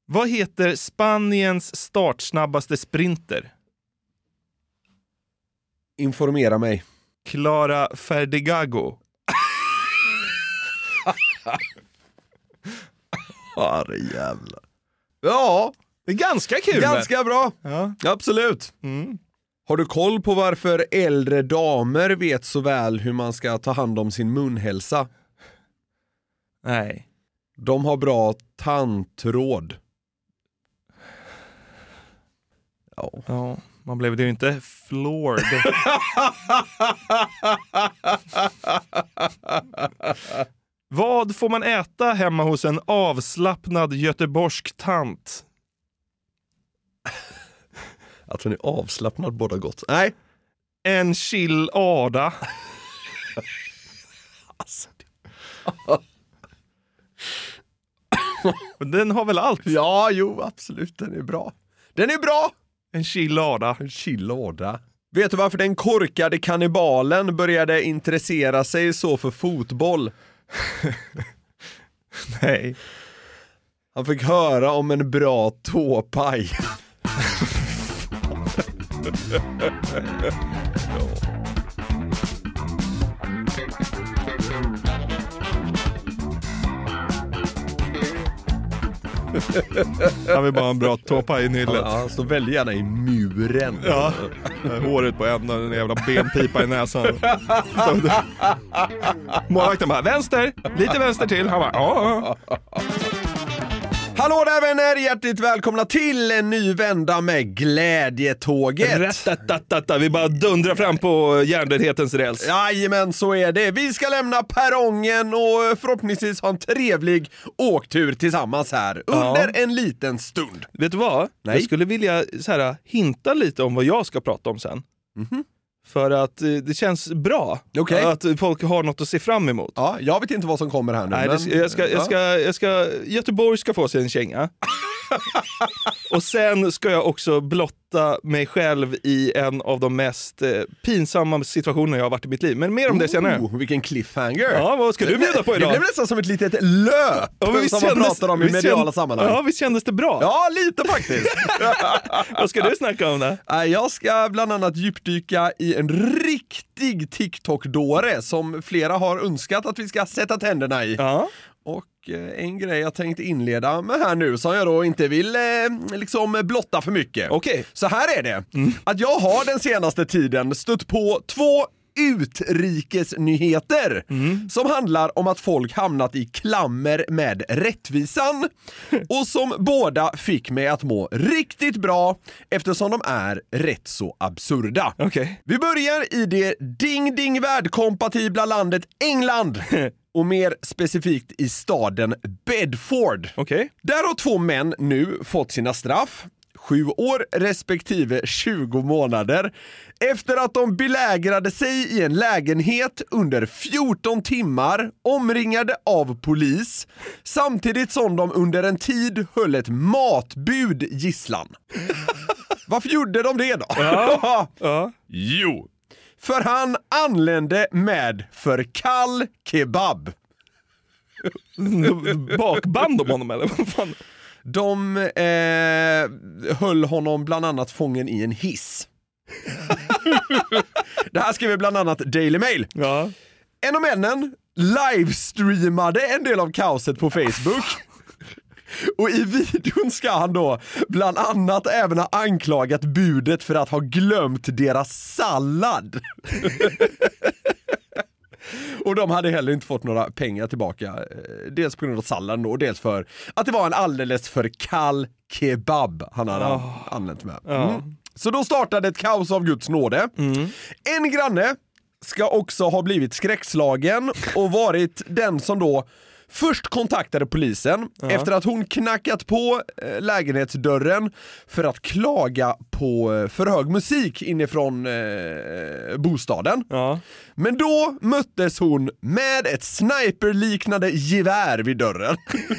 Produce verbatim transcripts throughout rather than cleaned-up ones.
Vad heter Spaniens startsnabbaste sprinter? Informera mig. Clara Ferdigago. Herre jävlar. Ja, det är ganska kul. Ganska bra. Ja. Absolut. Mm. Har du koll på varför äldre damer vet så väl hur man ska ta hand om sin munhälsa? Nej. De har bra tandtråd. Ja. Ja, man blev det ju inte floored. Vad får man äta hemma hos en avslappnad göteborgsk tant? Att hon är avslappnad båda gott. Nej. En chilada. Alltså. Den har väl allt? Ja, jo, absolut. Den är bra. Den är bra! En chilada. En chilada. Vet du varför den korkade kannibalen började intressera sig så för fotboll? Nej. Han fick höra om en bra tåpaj. Han vill bara ha en bra tåpaj i nyllet. Ja, han står väldigt gärna i muren. Ja, håret på en och en jävla benpipa i näsan. Målvakten bara, vänster, lite vänster till. Han bara, ja. Hallå där vänner, hjärtligt välkomna till en ny vända med Glädjetåget. Rätt, vi bara dundrar fram på järnväghetens räls. Jajamän, så är det. Vi ska lämna perrongen och förhoppningsvis ha en trevlig åktur tillsammans här under ja. en liten stund. Vet du vad? Nej. Jag skulle vilja så här, hinta lite om vad jag ska prata om sen. Mhm. För att eh, det känns bra okay. att folk har något att se fram emot. Ja, jag vet inte vad som kommer här nu. Nej, men... det, jag, ska, jag, ska, jag ska... Göteborg ska få sig en känga. Och sen ska jag också blotta mig själv i en av de mest eh, pinsamma situationer jag har varit i mitt liv. Men mer om det senare. Oh, vilken cliffhanger. Ja, vad ska du bjuda på idag? Det blev nästan som ett litet löp ja, som kändes, man pratar om i mediala känd, sammanhang. Ja, visst kändes det bra? Ja, lite faktiskt. Vad ska du snacka om då? Jag ska bland annat djupdyka i en riktig TikTok-dåre som flera har önskat att vi ska sätta tänderna i. Ja. Och en grej jag tänkte inleda med här nu som jag då inte vill eh, liksom blotta för mycket. Okay. Så här är det. Mm. Att jag har den senaste tiden stött på två utrikesnyheter mm. som handlar om att folk hamnat i klammer med rättvisan och som båda fick mig att må riktigt bra eftersom de är rätt så absurda. Okay. Vi börjar i det ding-ding värdkompatibla landet England. Och mer specifikt i staden Bedford. Okay. Där har två män nu fått sina straff. Sju år respektive tjugo månader. Efter att de belägrade sig i en lägenhet under fjorton timmar. Omringade av polis. Samtidigt som de under en tid höll ett matbud gisslan. Varför gjorde de det då? Ja. Ja. Jo. För han anlände med för kall kebab. Bakband om honom eller vad fan? De eh, höll honom bland annat fången i en hiss. Det här skriver bland annat Daily Mail. Ja. En av männen livestreamade en del av kaoset på Facebook. Och i videon ska han då bland annat även ha anklagat budet för att ha glömt deras sallad. Och de hade heller inte fått några pengar tillbaka. Dels på grund av salladen och dels för att det var en alldeles för kall kebab han hade oh. använt med. Mm. Oh. Så då startade ett kaos av Guds nåde. Mm. En granne ska också ha blivit skräckslagen och varit den som då först kontaktade polisen ja. efter att hon knackat på eh, lägenhetsdörren för att klaga på eh, för hög musik inifrån eh, bostaden. Ja. Men då möttes hon med ett sniperliknande gevär vid dörren.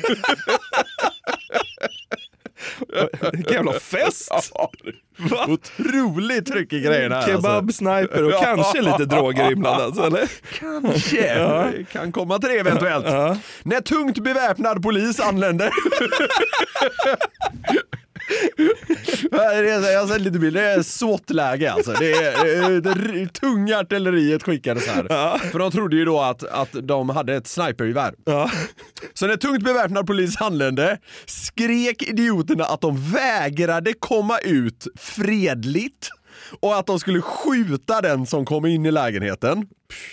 Vilken jävla fest! Va? Otroligt tryck i grejerna. Kebab, alltså. Sniper och kanske lite droger inblandat, eller? Kanske. Ja. Kan komma till det eventuellt. Ja. När tungt beväpnad polis anländer det är, jag har sett lite bilder, det är SWAT-läge alltså. Det är, det, det tunga artilleriet skickades här. Ja. För de trodde ju då att, att de hade ett snipergevär. Ja. Så när tungt beväpnad polis anlände skrek idioterna att de vägrade komma ut fredligt och att de skulle skjuta den som kom in i lägenheten.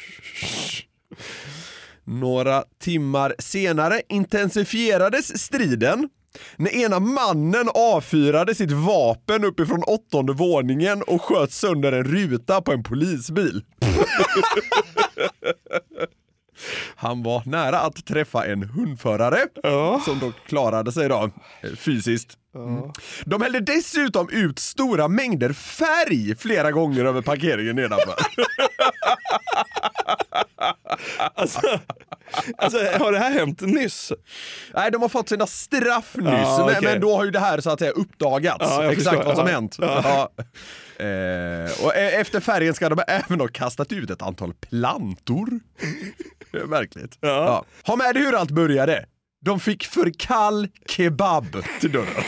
Några timmar senare intensifierades striden när ena mannen avfyrade sitt vapen uppifrån åttonde våningen och sköt sönder en ruta på en polisbil. Han var nära att träffa en hundförare ja. som dock klarade sig då fysiskt. Mm. De hällde dessutom ut stora mängder färg flera gånger över parkeringen nedanför. alltså, alltså, har det här hänt nyss? Nej, de har fått sina straff nyss, ja, okay. men, men då har ju det här så att säga uppdagats. Ja, exakt förstår. Vad som ja. hänt. Ja. Ja. Eh, och efter färgen ska de även ha kastat ut ett antal plantor. Det är märkligt. Ja. Ja. Ha med dig hur allt började. De fick för kall kebab till dörren.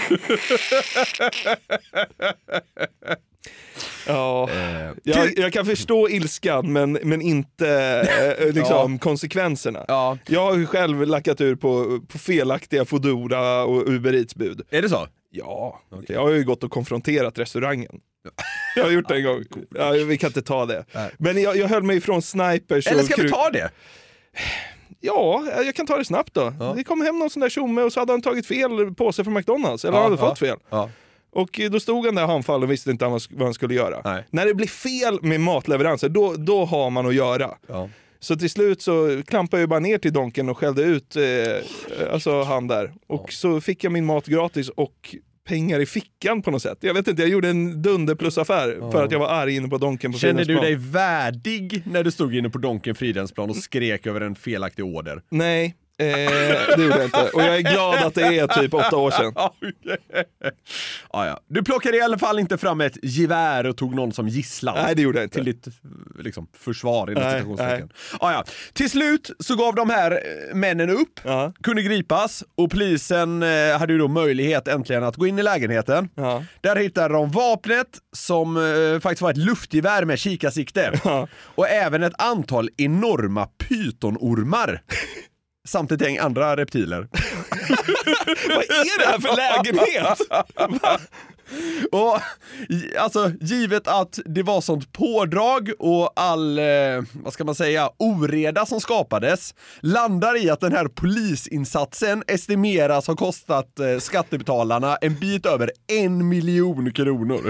Ja, eh, jag, jag kan förstå ilskan men, men inte eh, liksom, ja. konsekvenserna. Ja. Jag har ju själv lackat ur på, på felaktiga Foodora och Uber Eats-bud. Är det så? Ja, okay. Jag har ju gått och konfronterat restaurangen. Jag har gjort det en gång. Ja, vi kan inte ta det. Nej. Men jag, jag höll mig ifrån snipers. Eller ska vi ta det? Ja, jag kan ta det snabbt då. Ja. Det kom hem någon sån där tjomme och så hade han tagit fel påse från McDonalds. Eller ja, han hade ja, fått fel. Ja. Och då stod han där handfall och visste inte vad han skulle göra. Nej. När det blir fel med matleveranser, då, då har man att göra. Ja. Så till slut så klampade jag bara ner till donken och skällde ut eh, alltså han där. Och ja. så fick jag min mat gratis och pengar i fickan på något sätt. Jag vet inte, jag gjorde en dunderplusaffär ja. för att jag var arg inne på donken på Kände du dig värdig när du stod inne på donken Fridhemsplan och skrek över en felaktig order? Nej. Eh, det gjorde jag inte. Och jag är glad att det är typ åtta år sedan. ah, ja. Du plockade i alla fall inte fram ett gevär och tog någon som gisslan. Nej, det gjorde jag inte. Till ditt liksom, försvar i citationstecken. Ah, ja. Till slut så gav de här männen upp, ja. kunde gripas och polisen eh, hade ju då möjlighet äntligen att gå in i lägenheten. Ja. Där hittade de vapnet som eh, faktiskt var ett luftgevär med kikarsikte. Ja. Och även ett antal enorma pytonormar. Samt ett gäng andra reptiler. Vad är det här för lägenhet? Och alltså, givet att det var sånt pådrag och all, eh, vad ska man säga, oreda som skapades, landar i att den här polisinsatsen estimeras ha kostat eh, skattebetalarna en bit över en miljon kronor.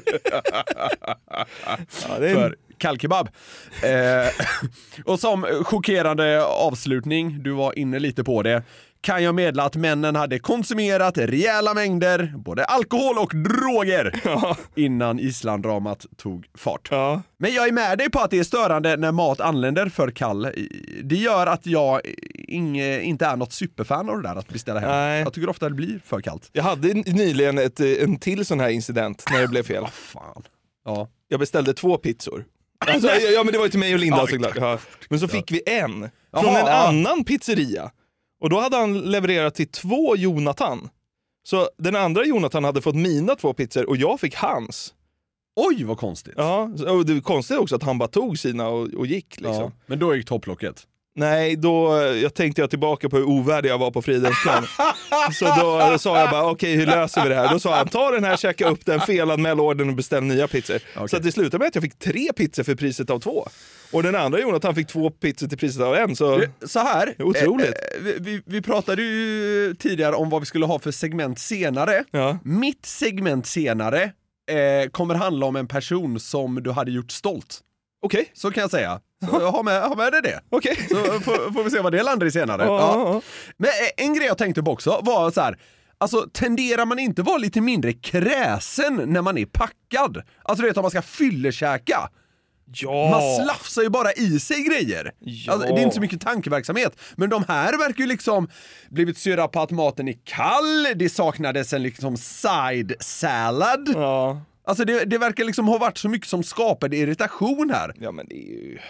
Ja, det är... För kalkebab. Eh, och som chockerande avslutning, du var inne lite på det, kan jag meddela att männen hade konsumerat rejäla mängder både alkohol och droger ja. innan Island-dramat tog fart. Ja. Men jag är med dig på att det är störande när mat anländer för kall. Det gör att jag inge, inte är något superfan av det där att beställa hem. Nej. Jag tycker ofta det blir för kallt. Jag hade nyligen ett, en till sån här incident när det blev fel. Oh, fan. Ja. Jag beställde två pizzor. Alltså, ja, men det var ju till mig och Linda ja, såklart. Ja. Men så fick vi en från Aha. en annan pizzeria. Och då hade han levererat till två Jonathan. Så den andra Jonathan hade fått mina två pizzor och jag fick hans. Oj, vad konstigt. Ja, och det konstigt också att han bara tog sina och, och gick liksom. Ja, men då gick topplocket. Nej, då jag tänkte jag tillbaka på hur ovärdig jag var på Fridhemsplan. Så då, då sa jag bara, okej, okay, hur löser vi det här? Då sa han, ta den här, checka upp den, felanmäl ordern och beställ nya pizzor. Okay. Så att det slutade med att jag fick tre pizzor för priset av två. Och den andra Jonathan fick två pizzor till priset av en. Så, så här, otroligt. Eh, vi, vi, vi pratade ju tidigare om vad vi skulle ha för segment senare. Ja. Mitt segment senare eh, kommer handla om en person som du hade gjort stolt. Okej. Okay. Så kan jag säga. Så ha med, ha med dig det. Okej. Okay. Så får, får vi se vad det landar i senare. Ja, ja. Ja. Men en grej jag tänkte på också var så här. Alltså, tenderar man inte vara lite mindre kräsen när man är packad? Alltså, du vet, om man ska fyllekäka. Ja. Man slafsar ju bara i sig grejer. Ja. Alltså, det är inte så mycket tankeverksamhet. Men de här verkar ju liksom blivit syra på att maten är kall. Det saknades en liksom side salad. Ja. Alltså det, det verkar liksom ha varit så mycket som skapade irritation här. Ja, men det är ju...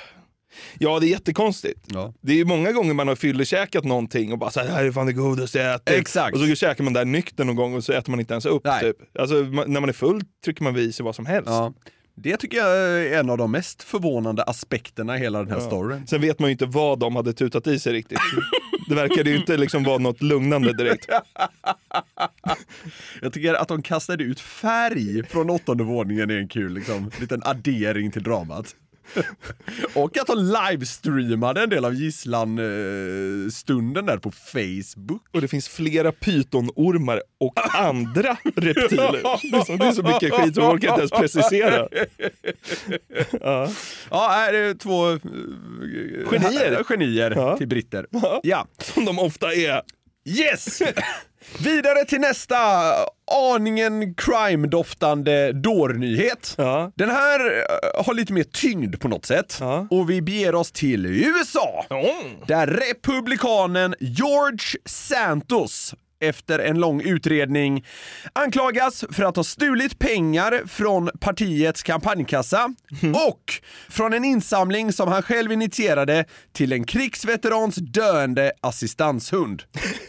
Ja, det är jättekonstigt. Ja. Det är ju många gånger man har fyllekäkat någonting och bara så här, det här är fan det godaste jag äter. Exakt. Och så käkar man där nykter någon gång och så äter man inte ens upp. Typ. Alltså, man, när man är full trycker man vid sig vad som helst. Ja. Det tycker jag är en av de mest förvånande aspekterna i hela den här ja. storyn. Sen vet man ju inte vad de hade tutat i sig riktigt. Det verkade ju inte liksom vara något lugnande direkt. Jag tycker att de kastade ut färg från åttonde våningen är en kul liksom, liten addering till dramat. Och att de livestreamade en del av gisslan-stunden där på Facebook. Och det finns flera pytonormar och andra reptiler. Det är så mycket skit som folk inte ens precisera. Ja, ja det är två uh, genier, genier ja. till britter. Ja. ja. Som de ofta är. Yes! Vidare till nästa aningen crime-doftande dårnyhet. Ja. Den här uh, har lite mer tyngd på något sätt. Ja. Och vi beger oss till U S A. Mm. Där republikanen George Santos efter en lång utredning anklagas för att ha stulit pengar från partiets kampanjkassa mm. och från en insamling som han själv initierade till en krigsveterans döende assistanshund.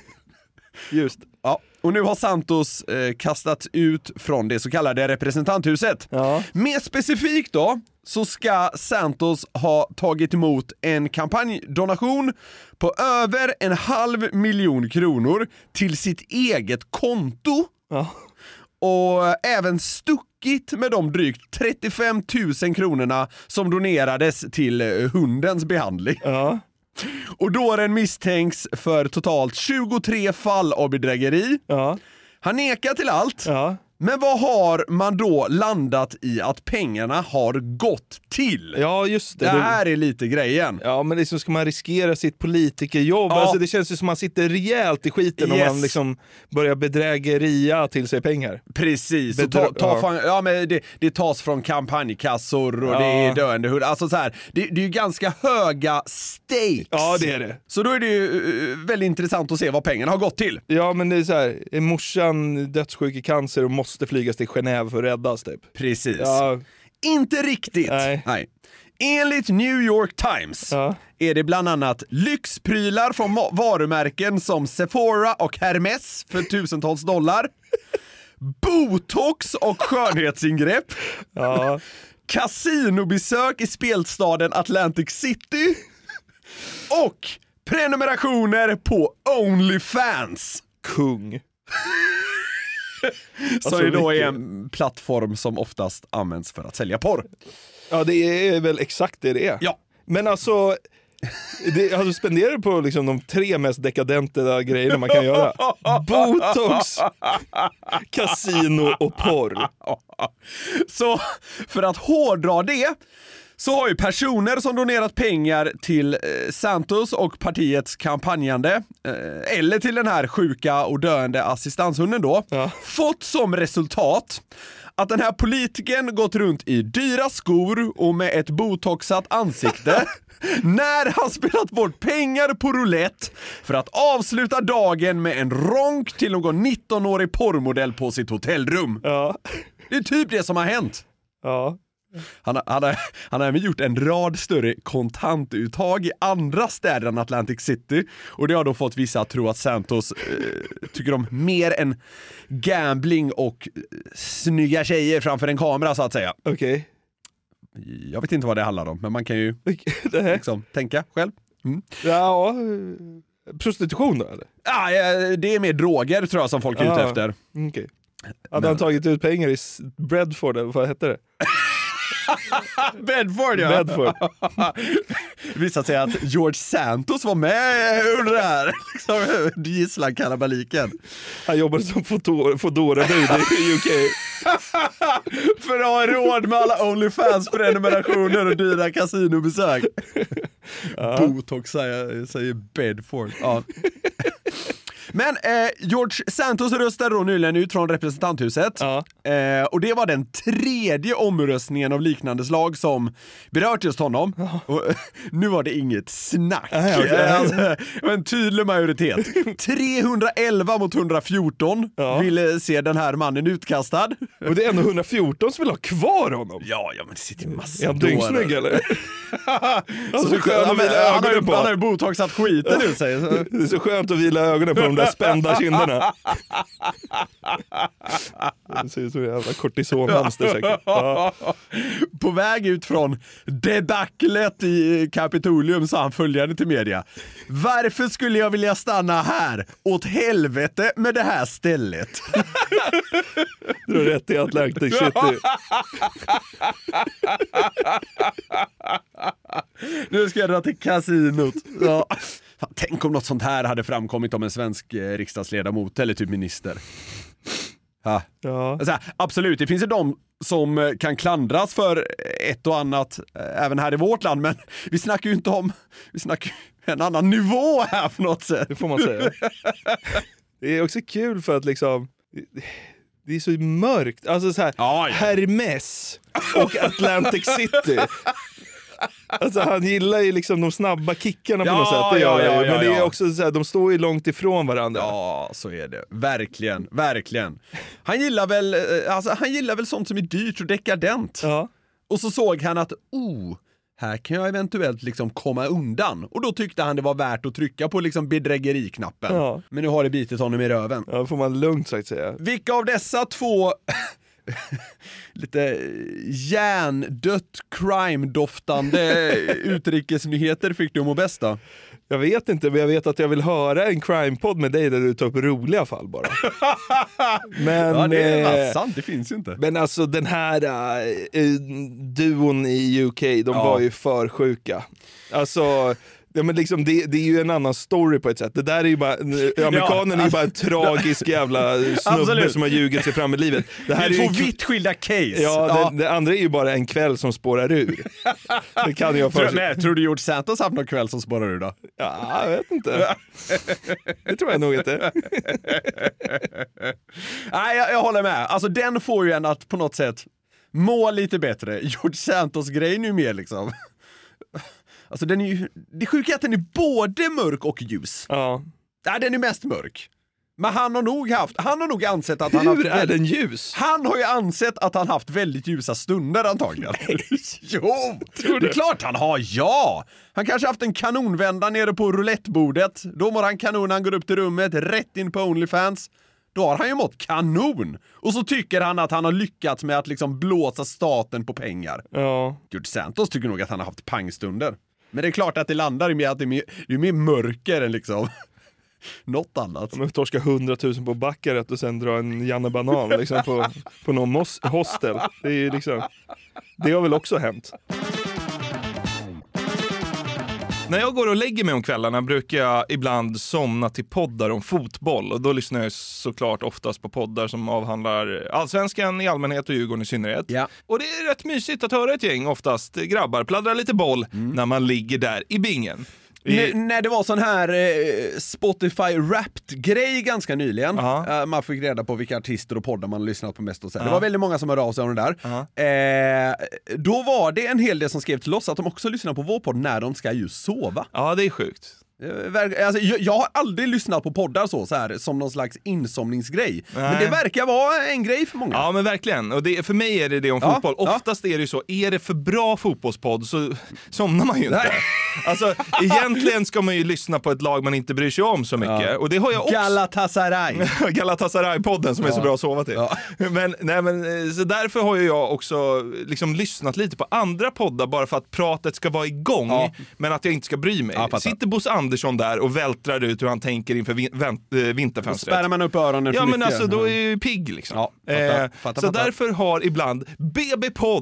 Just. Ja, och nu har Santos eh, kastats ut från det så kallade representanthuset. Ja. Mer specifikt då så ska Santos ha tagit emot en kampanjdonation på över en halv miljon kronor till sitt eget konto. Ja. Och även stuckit med de drygt trettiofem tusen kronorna som donerades till hundens behandling. Ja. Och då den misstänks för totalt tjugotre fall av bedrägeri. Ja. Han nekar till allt. Ja. Men vad har man då landat i att pengarna har gått till? Ja, just det. Det här är lite grejen. Ja, men liksom ska man riskera sitt politikerjobb. Ja. Alltså det känns ju som man sitter rejält i skiten Yes. om man liksom börjar bedrägeria till sig pengar. Precis. Bedrö- ta, ta ja. fan, ja, men det, det tas från kampanjkassor och Ja. det är döende hund. Alltså så här, det, det är ju ganska höga stakes. Ja, det är det. Så då är det ju uh, väldigt intressant att se vad pengarna har gått till. Ja, men det är så här, är morsan dödssjuk i cancer och måste flygas till Genève för att räddas typ. Precis. Ja. Inte riktigt. Nej. Nej. Enligt New York Times Ja. är det bland annat lyxprylar från ma- varumärken som Sephora och Hermes för tusentals dollar. Botox och skönhetsingrepp. Ja. Kasinobesök i spelstaden Atlantic City. Och prenumerationer på OnlyFans. Kung. Så Alltså, det då är mycket. en plattform som oftast används för att sälja porr. Ja, det är väl exakt det det är. Ja. Men alltså, det, alltså spenderar på liksom de tre mest dekadenta grejerna man kan göra. Botox, kasino och porr. Så för att hårdra det så har ju personer som donerat pengar till eh, Santos och partiets kampanjande eh, eller till den här sjuka och döende assistanshunden då Ja. fått som resultat att den här politikern gått runt i dyra skor och med ett botoxat ansikte när han spelat bort pengar på roulette för att avsluta dagen med en ronk till någon nittonårig porrmodell på sitt hotellrum. Ja. Det är typ det som har hänt. Ja. Han har, han, har, han har även gjort en rad större kontantuttag i andra städer än Atlantic City. Och det har då fått vissa att tro att Santos eh, tycker om mer än gambling och eh, snygga tjejer framför en kamera så att säga. Okej. Jag vet inte vad det handlar om, men man kan ju Det här. liksom tänka själv. Mm. Ja, prostitution då eller? Ah, ja, det är mer droger tror jag som folk är ute Ah. efter. Okej. Hade han tagit ut pengar i S- Bradford eller vad hette det? Bedford ja. Bedford. Det visade sig att George Santos var med under det här liksom, gisslan-kalabaliken. Han jobbade som foto- Foodora-bud i U K. För att ha råd med alla OnlyFans-prenumerationer och dyra kasinobesök. Botox säger, säger Bedford. Ja. Men eh, George Santos röstade då nyligen ut från representanthuset. Ja. Eh, och det var den tredje omröstningen av liknande slag som berört just honom. Ja. Och, nu var det inget snack. Ja, okay. alltså, det var en tydlig majoritet. trehundraelva mot hundrafjorton ja. ville se den här mannen utkastad. Och det är ändå hundrafjorton som vill ha kvar honom. Ja, ja men det sitter ju massor. Är han dyngsnygg eller? Alltså, så skönt att vila han, ögonen på. Han har ju botoxat skiten ur sig. Så. Det är så skönt att vila ögonen på de där spända kinderna. Det ser ut som en jävla kortisonhamster säkert. Ja. På väg ut från debaclet i Kapitolium sa han följande till media. Varför skulle jag vilja stanna här? Åt helvete med det här stället. Du har rätt i Atlantic City. Nu ska jag dra till kasinot. Ja. Tänk om något sånt här hade framkommit om en svensk riksdagsledamot eller typ minister. Ha. Ja. Alltså, absolut, det finns ju de som kan klandras för ett och annat även här i vårt land, men vi snackar ju inte om vi snackar en annan nivå här på något sätt. Det får man säga. Det är också kul för att liksom det är så mörkt. Alltså så här, ja, ja. Hermes och Atlantic City. Alltså han gillar ju liksom de snabba kickarna på ja, något sätt. Det gör ja, ja, ja, men det är också så här, de står ju långt ifrån varandra. Ja, så är det. Verkligen, verkligen. Han gillar väl alltså, han gillar väl sånt som är dyrt och dekadent. Ja. Och så såg han att oh, här kan jag eventuellt liksom komma undan. Och då tyckte han det var värt att trycka på liksom bedrägeriknappen. Ja. Men nu har det bitit honom i röven. Ja, får man lugnt sagt säga. Vilka av dessa två lite hjärndött crime-doftande utrikesnyheter fick du må bästa? Jag vet inte, men jag vet att jag vill höra en crime-podd med dig där du tar upp roliga fall bara. Men, ja, det är eh, sant, det finns ju inte. Men alltså den här äh, duon i U K, de ja. var ju för sjuka. Alltså... Ja, men liksom, det, det är ju en annan story på ett sätt. Det där är ju bara, amerikanen ja, alltså, är ju bara en tragisk jävla snubbe absolut. Som har ljugit sig fram i livet. Det här det är, är två ju, vitt skilda case. Ja, ja. Det, det andra är ju bara en kväll som spårar ur. Det kan jag tror, nej, tror du George Santos haft någon kväll som spårar ur då? Ja, jag vet inte. Det tror jag nog inte. Nej, jag, jag håller med. Alltså den får ju en att på något sätt må lite bättre. George Santos grej nu mer liksom. Alltså den är ju, det sjuka är att den är både mörk och ljus. Ja. Nej, den är mest mörk. Men han har nog haft, han har nog ansett att Hur han haft... Hur är den ljus? Han har ju ansett att han haft väldigt ljusa stunder antagligen. Jo, det är klart han har, ja! Han kanske haft en kanonvända nere på roulettebordet. Då mår han kanon, han går upp till rummet, rätt in på OnlyFans. Då har han ju mått kanon. Och så tycker han att han har lyckats med att liksom blåsa staten på pengar. Ja. George Santos tycker nog att han har haft pangstunder. Men det är klart att det landar med att det är mer, det är mer mörker än liksom något annat. Man torska hundratusen på backaret och sen dra en Janne Banan liksom på, på någon mos- hostel. Det är ju liksom, det har väl också hänt. När jag går och lägger mig om kvällarna brukar jag ibland somna till poddar om fotboll. Och då lyssnar jag såklart oftast på poddar som avhandlar Allsvenskan i allmänhet och Djurgården i synnerhet. Ja. Och det är rätt mysigt att höra ett gäng, oftast grabbar, pladdra lite boll mm. när man ligger där i bingen. I... N- när det var sån här eh, Spotify-Wrapped-grej ganska nyligen. Uh-huh. uh, Man fick reda på vilka artister och poddar man lyssnat på mest och så. Uh-huh. Det var väldigt många som hörde av sig om det där. Uh-huh. eh, Då var det en hel del som skrev till oss att de också lyssnar på vår podd när de ska ju sova. Ja, det är sjukt. Alltså, jag, jag har aldrig lyssnat på poddar så, så här, som någon slags insomningsgrej. Nej. Men det verkar vara en grej för många. Ja, men verkligen. Och det, för mig är det det om ja, fotboll. Oftast ja. är det ju så, är det för bra fotbollspodd så somnar man ju inte. Nej. Alltså, egentligen ska man ju lyssna på ett lag man inte bryr sig om så mycket. Ja. Och det har jag också. Galatasaray. Galatasaray-podden som ja. är så bra att sova till. Ja. Men, nej, men, så därför har ju jag också liksom lyssnat lite på andra poddar bara för att pratet ska vara igång. Ja. Men att jag inte ska bry mig. Ja, sitter Bosse Andersson där och vältrar ut hur han tänker inför vin- vin- vinterfönstret. Spärrar man upp öronen för Ja, men mycket. alltså då är ju pigg liksom. Ja, fattar, eh, fattar, så fattar. Därför har ibland B B-podd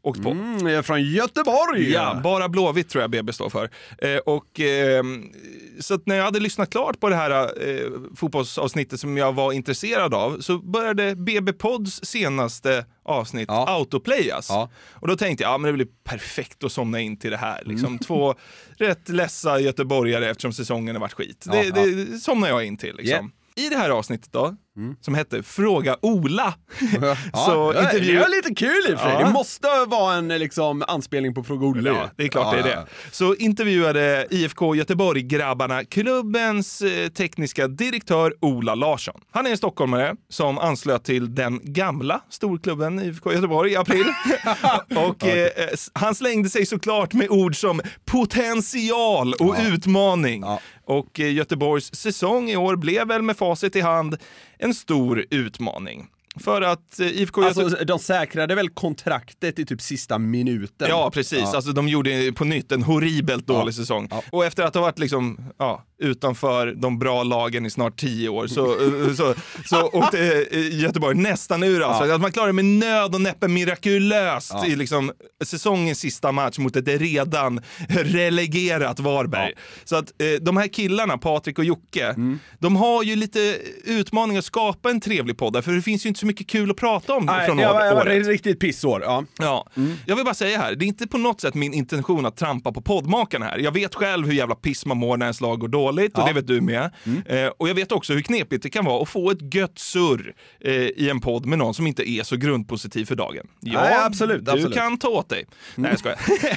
åkt på. Mm, jag är från Göteborg. Ja, bara Blåvitt tror jag B B står för. Eh, och, eh, så att när jag hade lyssnat klart på det här eh, fotbollsavsnittet som jag var intresserad av så började B B-pods senaste avsnitt ja. autoplayas. Ja. Och då tänkte jag, ja men det blir perfekt att somna in till det här. Liksom, mm. Två rätt lässa göteborgare eftersom säsongen har varit skit. Ja, det, ja. det somnar jag in till liksom. Yeah. I det här avsnittet då, mm. som hette Fråga Ola. Ja, så ja, intervju... det är lite kul i och för sig. Ja. Det måste vara en liksom, anspelning på Fråga Ola. Ja, det är klart ja, det är det. Så intervjuade I F K Göteborg-grabbarna klubbens eh, tekniska direktör Ola Larsson. Han är en stockholmare som anslöt till den gamla storklubben I F K Göteborg i april. och okay. eh, han slängde sig såklart med ord som potential och ja. utmaning. Ja. Och eh, Göteborgs säsong i år blev väl med facit i hand en stor utmaning. För att eh, I F K Alltså Göte- de säkrade väl kontraktet i typ sista minuten. Ja, precis. Ja. Alltså de gjorde på nytt en horribelt dålig ja. säsong. Ja. Och efter att ha varit liksom, ja, utanför de bra lagen i snart tio år så, så, så åkte Göteborg nästan ur. Alltså. Ja. Att man klarade med nöd och näppe mirakulöst ja. i liksom säsongens sista match mot ett redan relegerat Varberg. Ja. Så att eh, de här killarna, Patrik och Jocke, mm. de har ju lite utmaning att skapa en trevlig podd där, för det finns ju inte så mycket kul att prata om. Nej, från det var, var ett riktigt pissår. Ja. Ja. Mm. Jag vill bara säga här, det är inte på något sätt min intention att trampa på poddmakarna här. Jag vet själv hur jävla piss man mår när ens lag går dåligt, ja. och det vet du med. Mm. Eh, och jag vet också hur knepigt det kan vara att få ett gött surr eh, i en podd med någon som inte är så grundpositiv för dagen. Ja, Nej, absolut, du absolut. kan ta åt dig. Mm. Nej, jag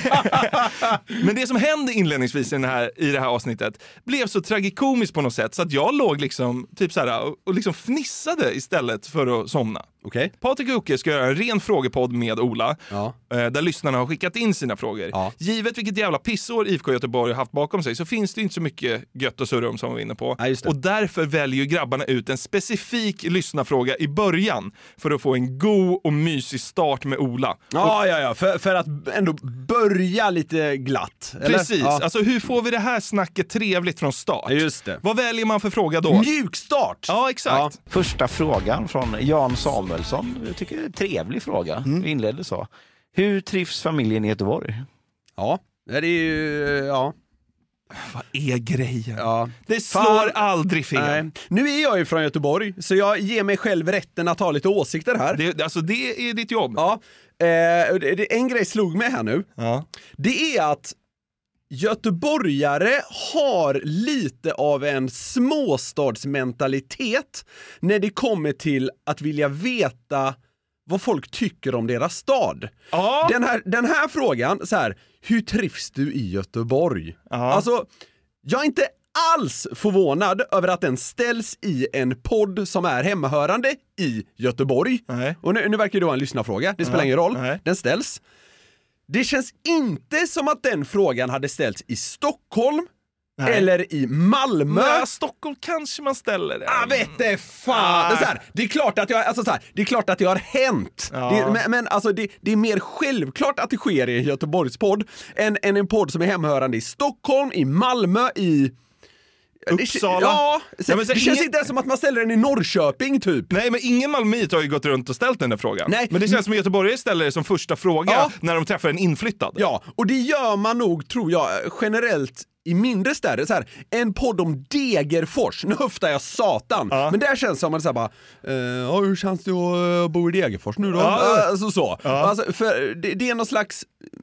skojar. Men det som hände inledningsvis i, den här, i det här avsnittet blev så tragikomiskt på något sätt så att jag låg liksom, typ så här, och, och liksom fnissade istället för att somna. Okay. Patrik och Jocke ska göra en ren frågepodd med Ola, ja. där lyssnarna har skickat in sina frågor. Ja. Givet vilket jävla pissår I F K Göteborg har haft bakom sig så finns det inte så mycket gött och surrum som vi var inne på. Ja, och därför väljer grabbarna ut en specifik lyssnarfråga i början för att få en god och mysig start med Ola. Ja, och, ja, ja. För, för att ändå börja lite glatt. Eller? Precis. Ja. Alltså hur får vi det här snacket trevligt från start? Just det. Vad väljer man för fråga då? Mjukstart! Ja, exakt. Ja. Första frågan från Jan Samuelsson. Jag tycker det är en trevlig fråga. Mm. Vi inledde så. Hur trivs familjen i Göteborg? Ja, det är ju... Ja. Vad är grejen? Ja. Det slår Fan. aldrig fel. Nej. Nu är jag ju från Göteborg, så jag ger mig själv rätten att ha lite åsikter här. Det, alltså det är ditt jobb. Ja. Eh, en grej slog mig här nu. Ja. Det är att göteborgare har lite av en småstadsmentalitet när det kommer till att vilja veta vad folk tycker om deras stad. Ja. Den här, den här frågan, så här, hur trivs du i Göteborg? Ja. Alltså, jag är inte alls förvånad över att den ställs i en podd som är hemmahörande i Göteborg. Nej. Och nu, nu verkar det vara en lyssnarfråga, det spelar Nej. ingen roll. Nej. Den ställs. Det känns inte som att den frågan hade ställts i Stockholm. Nej. Eller i Malmö. Nej, Stockholm kanske man ställer det. Jag vet det fan. Det är, så här, det är klart att jag alltså så här, det är klart att det har hänt. Ja. Det, men men alltså det, det är mer självklart att det sker i en Göteborgspodd än, än en podd som är hemhörande i Stockholm, i Malmö, i Uppsala. Ja, så, Nej, så det ingen... känns inte som att man ställer den i Norrköping typ. Nej, men ingen malmöit har ju gått runt och ställt den där frågan. Nej. Men det känns som att göteborgare ställer det som första fråga Ja. när de träffar en inflyttad. Ja, och det gör man nog, tror jag, generellt i mindre städer. Så här, en podd om Degerfors, nu höftar jag satan. Ja. Men där känns det som att säga bara, eh, ja, hur känns det att uh, bo i Degerfors nu då? Ja. Alltså så. Ja. Alltså, för det, det är någon slags...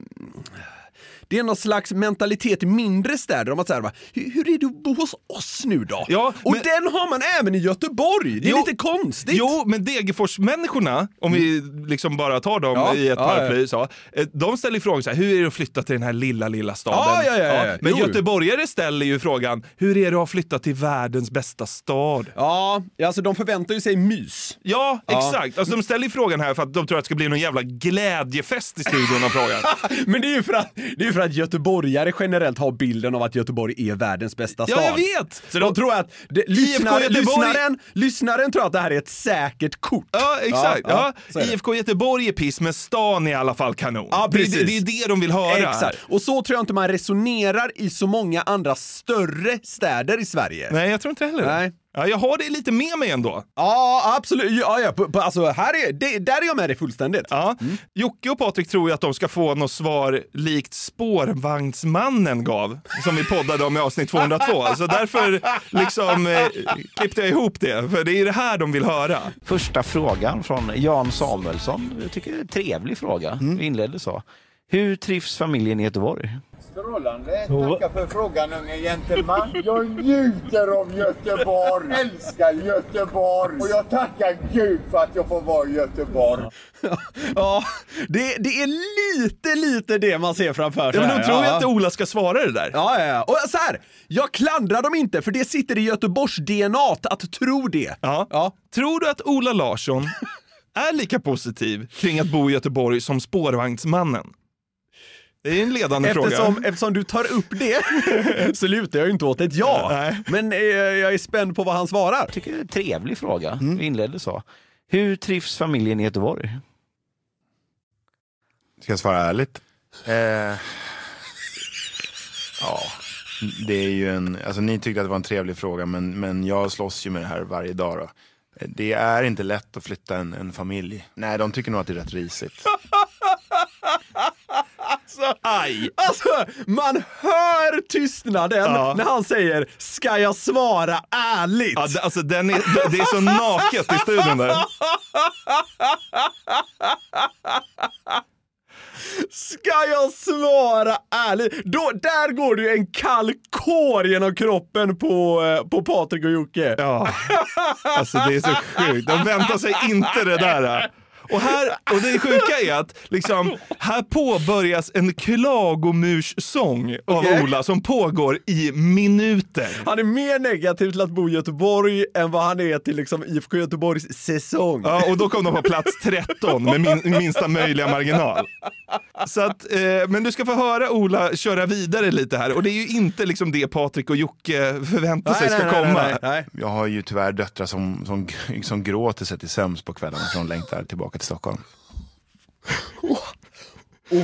Det är någon slags mentalitet i mindre städer om att säga, hur, hur är det att bo hos oss nu då? Ja, och men... den har man även i Göteborg. Det är jo, lite konstigt. Jo, men Degerfors-människorna, om vi liksom bara tar dem ja, i ett ja, paraply, ja. så, de ställer frågan så här, hur är det att flytta till den här lilla, lilla staden? Ja, ja, ja, ja. Men jo. göteborgare ställer ju frågan, hur är det att flytta till världens bästa stad? Ja, alltså de förväntar ju sig mys. Ja, ja. exakt. Alltså, de ställer ju frågan här för att de tror att det ska bli någon jävla glädjefest i studion av frågan. Men det är ju för att, det är för att göteborgare generellt har bilden av att Göteborg är världens bästa stad. Ja, jag vet! Så de tror att det, lyssnar, Göteborg... lyssnaren, lyssnaren tror att det här är ett säkert kort. Ja, exakt. Ja, ja. I F K Göteborg är piss, men stan är i alla fall kanon. Ja, det, precis. det, det är det de vill höra. Exakt. Och så tror jag inte man resonerar i så många andra större städer i Sverige. Nej, jag tror inte heller. Nej. Ja, jag har det lite med mig ändå. Ja, absolut. Ja, ja, på, på, alltså, här är, det, där är jag med dig fullständigt. Ja. Mm. Jocke och Patrik tror ju att de ska få något svar likt spårvagnsmannen gav, som vi poddade om i avsnitt tvåhundratvå. Så därför liksom eh, klippte jag ihop det, för det är det här de vill höra. Första frågan från Jan Samuelsson. Jag tycker det är en trevlig fråga. Mm. Vi inledde så. Hur trivs familjen i Göteborg? Strålande. Tackar för frågan, unge gentleman. Jag njuter av Göteborg. Älskar Göteborg. Och jag tackar Gud för att jag får vara i Göteborg. Ja, det, det är lite, lite det man ser framför sig. Ja, men de tror ju ja. att Ola ska svara det där. Ja, ja, ja. Och så här, jag klandrar dem inte, för det sitter i Göteborgs D N A att tro det. Ja. Ja. Tror du att Ola Larsson är lika positiv kring att bo i Göteborg som spårvagnsmannen? Det är en ledande eftersom, fråga. Eftersom du tar upp det så lutar jag ju inte åt ett ja. Nej. Men eh, jag är spänd på vad han svarar. Jag tycker det är en trevlig fråga. Mm. Vi inledde så. Hur trivs familjen i Göteborg? Ska jag svara ärligt? Eh, ja, det är ju en... Alltså ni tyckte att det var en trevlig fråga, men, men jag slåss ju med det här varje dag då. Det är inte lätt att flytta en, en familj. Nej, de tycker nog att det är rätt risigt. Alltså, aj. Alltså, man hör tystnaden ja. när han säger, ska jag svara ärligt? Ja, det, alltså, den är, det är så naket i studion där. Ska jag svara ärligt? Då, där går det ju en kall kår genom kroppen på, på Patrik och Jocke. Ja, alltså det är så sjukt. De väntar sig inte det där. Och, här, och det sjuka är att liksom, här påbörjas en klagomurssång av okay. Ola som pågår i minuter. Han är mer negativ till att bo i Göteborg än vad han är till liksom I F K Göteborgs säsong. Ja, och då kom de på plats tretton med min, minsta möjliga marginal. Så att, eh, men du ska få höra Ola köra vidare lite här. Och det är ju inte liksom det Patrik och Jocke förväntar nej, sig ska nej, komma. Nej, nej, nej. Jag har ju tyvärr döttrar som, som, som gråter sig till sömns på kvällarna från längtar tillbaka till Stockholm. Åh oh,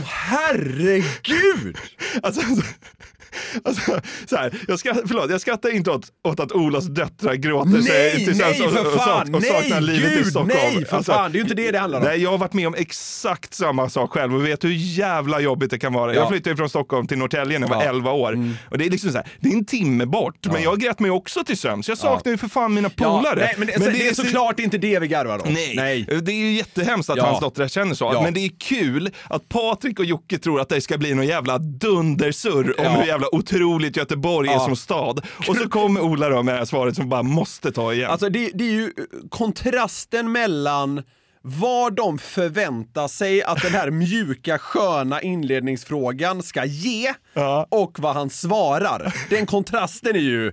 herregud! Alltså, alltså, alltså så här, jag, skrattar, förlåt, jag skrattar inte åt, åt att Olas döttrar gråter nej, sig till nej, och, för och, fan, och, och saknar nej, livet gud, i Stockholm. Nej, för alltså, fan, det är ju inte det det handlar om. Nej, jag har varit med om exakt samma sak själv och vet hur jävla jobbigt det kan vara. Ja. Jag flyttade från Stockholm till Norrtälje när jag var ja. elva år. Mm. Och det är liksom så här, det är en timme bort, ja. men jag grät mig också till sömns. Jag saknar ju för fan mina polare. Ja, nej, men det, men det, det är såklart så... inte det vi garvar om. Nej. nej, det är ju jättehemskt att ja. hans dotter känner så. Ja. Men det är kul att Patrik och Jocke tror att det ska bli någon jävla dundersurr ja. om hur jävla otroligt Göteborg är ja. som stad. Och så kommer Ola då med det här svaret som bara måste ta igen. Alltså det, det är ju kontrasten mellan vad de förväntar sig att den här mjuka, sköna inledningsfrågan ska ge ja. och vad han svarar. Den kontrasten är ju...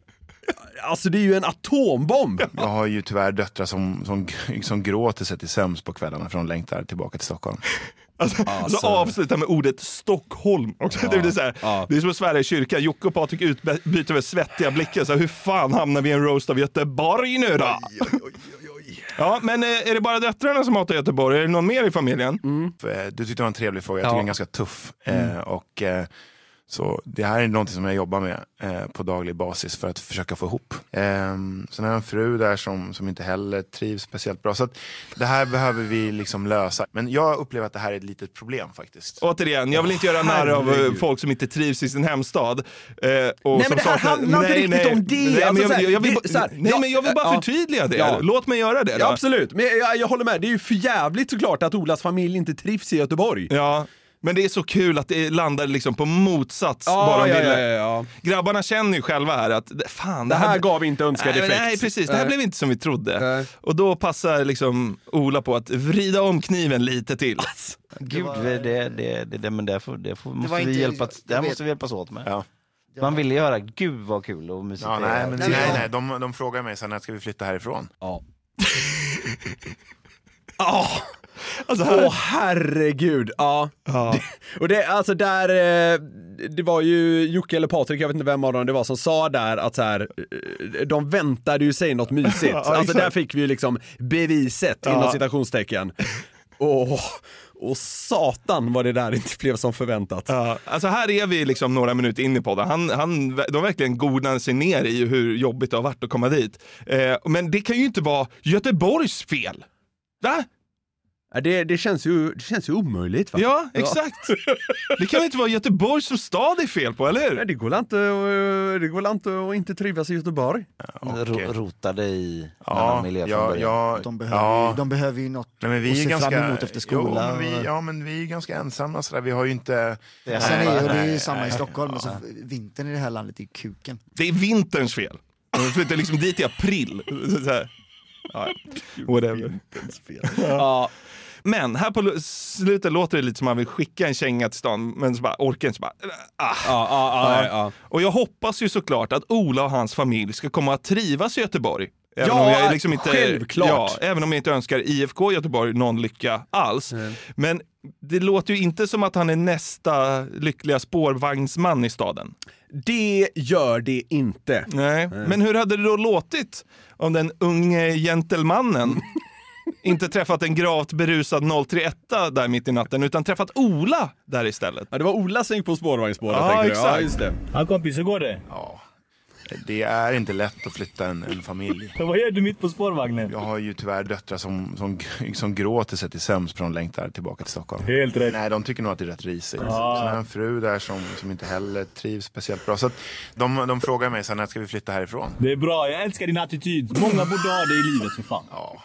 Alltså det är ju en atombomb. Jag har ju tyvärr döttrar som, som, som gråter sig till sömns på kvällarna från längtar tillbaka till Stockholm. Alltså, alltså. Så avsluta med ordet Stockholm också. Ja, det, är så här, ja. det är som att svära i kyrkan. Jocke och Patrik utbyter över svettiga blickar. Så här, hur fan hamnar vi i en roast av Göteborg nu då? Oj, oj, oj, oj. Ja, men är det bara döttrarna som hatar Göteborg? Är det någon mer i familjen? Mm. Du tyckte det var en trevlig fråga. Jag tycker ja. den är ganska tuff. Mm. Eh, och... Eh, Så det här är något som jag jobbar med eh, på daglig basis för att försöka få ihop. Eh, sen har jag en fru där som, som inte heller trivs speciellt bra. Så att det här behöver vi liksom lösa. Men jag upplever att det här är ett litet problem faktiskt. Återigen, jag vill inte göra narr av herregud. folk som inte trivs i sin hemstad. Eh, och nej som men det här saknar... handlar inte riktigt nej, om det. Nej, alltså, men jag, jag, jag, vill, det, här, nej ja, men jag vill bara ja, förtydliga det. Ja. Låt mig göra det då. Ja, absolut, men jag, jag håller med. Det är ju för jävligt såklart att Olas familj inte trivs i Göteborg. Ja. Men det är så kul att det landar liksom på motsats. Ja, bara ja, ja, ja, ja. Grabbarna känner ju själva här att fan, det, det här, här gav inte önskad nej, effekt. Nej, precis. Det här nej. blev inte som vi trodde. Nej. Och då passar liksom Ola på att vrida om kniven lite till. Alltså. Gud, det, det, det, det, men det, får, det, får, måste, det vi inte, hjälpas, det här måste vi hjälpas åt med. Ja. Man ville göra, gud vad kul och musik. Ja, nej, men, nej, nej, nej. De, de frågar mig sen när ska vi flytta härifrån. Ja. Ja. oh. Alltså här... Åh herregud, ja. ja. Det, och det, alltså där, det var ju Jocke eller Patrik, jag vet inte vem av dem det var som sa där att så här, de väntade ju sig något mysigt. Ja, alltså där fick vi ju liksom beviset ja. inom citationstecken. Och, Och satan vad det där inte blev som förväntat. Ja, alltså här är vi liksom några minuter in i podden. Han, han, de verkligen godnar sig ner i hur jobbigt det har varit att komma dit. Eh, men det kan ju inte vara Göteborgs fel. Va? Det, det, känns ju, det känns ju omöjligt, va? Ja, exakt. Det kan inte vara Göteborg som stad är fel på, eller hur? Nej, det går inte, det går inte att inte trivas i Göteborg. Okay. Rotade i ja, miljö ja, ja, de, behöver ja. ju, de behöver ju något Nej, men vi att är se ganska, fram emot efter skolan. Jo, men vi, ja, men vi är ganska ensamma. Så där. Vi har ju inte... Det är, Sen är det ju samma i Stockholm. Ja. Så vintern i det här landet är kuken. Det är vinterns fel. Jag flyttar liksom dit i april. Så här. Ja, whatever. Ja. Men här på slutet låter det lite som man vill skicka en känga till stan, men så bara orkar inte, så bara ah. Ja, ja, ja, ja. Och jag hoppas ju såklart att Ola och hans familj ska komma att trivas i Göteborg. Även ja, om jag liksom inte, självklart. Ja, även om jag inte önskar I F K Göteborg någon lycka alls. Mm. Men det låter ju inte som att han är nästa lyckliga spårvagnsman i staden. Det gör det inte. Nej, mm. Men hur hade det då låtit om den unge gentlemannen inte träffat en gravt berusad noll tre ett där mitt i natten, utan träffat Ola där istället? Ja, det var Ola som gick på spårvagnsspåret. Ja, exakt. Ja, just det. Ja, kompis, hur går det? Ja. Det är inte lätt att flytta en, en familj. Men vad gör du mitt på spårvagnen? Jag har ju tyvärr döttrar som, som, som gråter sig till sömns för de längtar tillbaka till Stockholm. Helt rätt. Nej, de tycker nog att det är rätt risigt. Ja. Så jag har en fru där som, som inte heller trivs speciellt bra. Så att de, de frågar mig sen när ska vi flytta härifrån. Det är bra, jag älskar din attityd. Många borde ha det i livet för fan. Ja.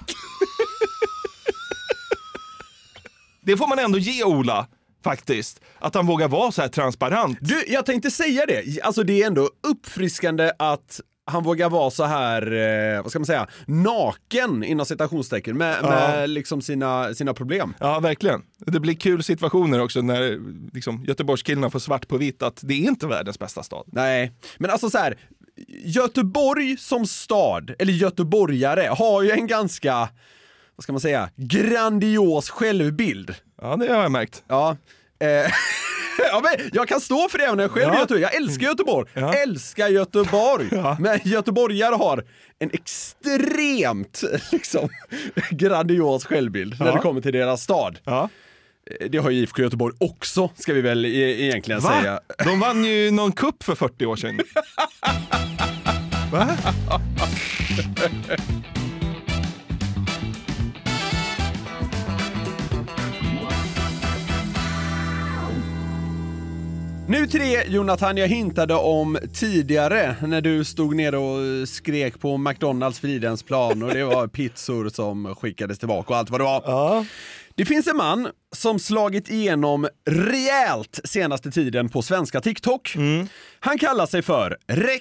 Det får man ändå ge Ola, faktiskt. Att han vågar vara så här transparent. Du, jag tänkte säga det. Alltså det är ändå uppfriskande att han vågar vara så här, eh, vad ska man säga, naken inom citationstecken med, ja. med liksom sina, sina problem. Ja, verkligen. Det blir kul situationer också när liksom, Göteborgskillarna får svart på vitt att det är inte världens bästa stad. Nej, men alltså så här, Göteborg som stad, eller göteborgare, har ju en ganska, vad ska man säga, grandios självbild. Ja, det har jag märkt. Ja, eh, ja men jag kan stå för det även när jag själv är ja. Göteborg. Jag älskar Göteborg. Ja. Älskar Göteborg. Ja. Men göteborgare har en extremt liksom, grandios självbild ja. när det kommer till deras stad. Ja. Det har ju I F K Göteborg också, ska vi väl e- egentligen Va? säga. De vann ju någon kupp för fyrtio år sedan. Va? Nu tre, Jonathan, jag hintade om tidigare när du stod ner och skrek på McDonalds Fridhemsplan och det var pizzor som skickades tillbaka och allt vad det var. Ja. Det finns en man som slagit igenom rejält senaste tiden på svenska TikTok. Mm. Han kallar sig för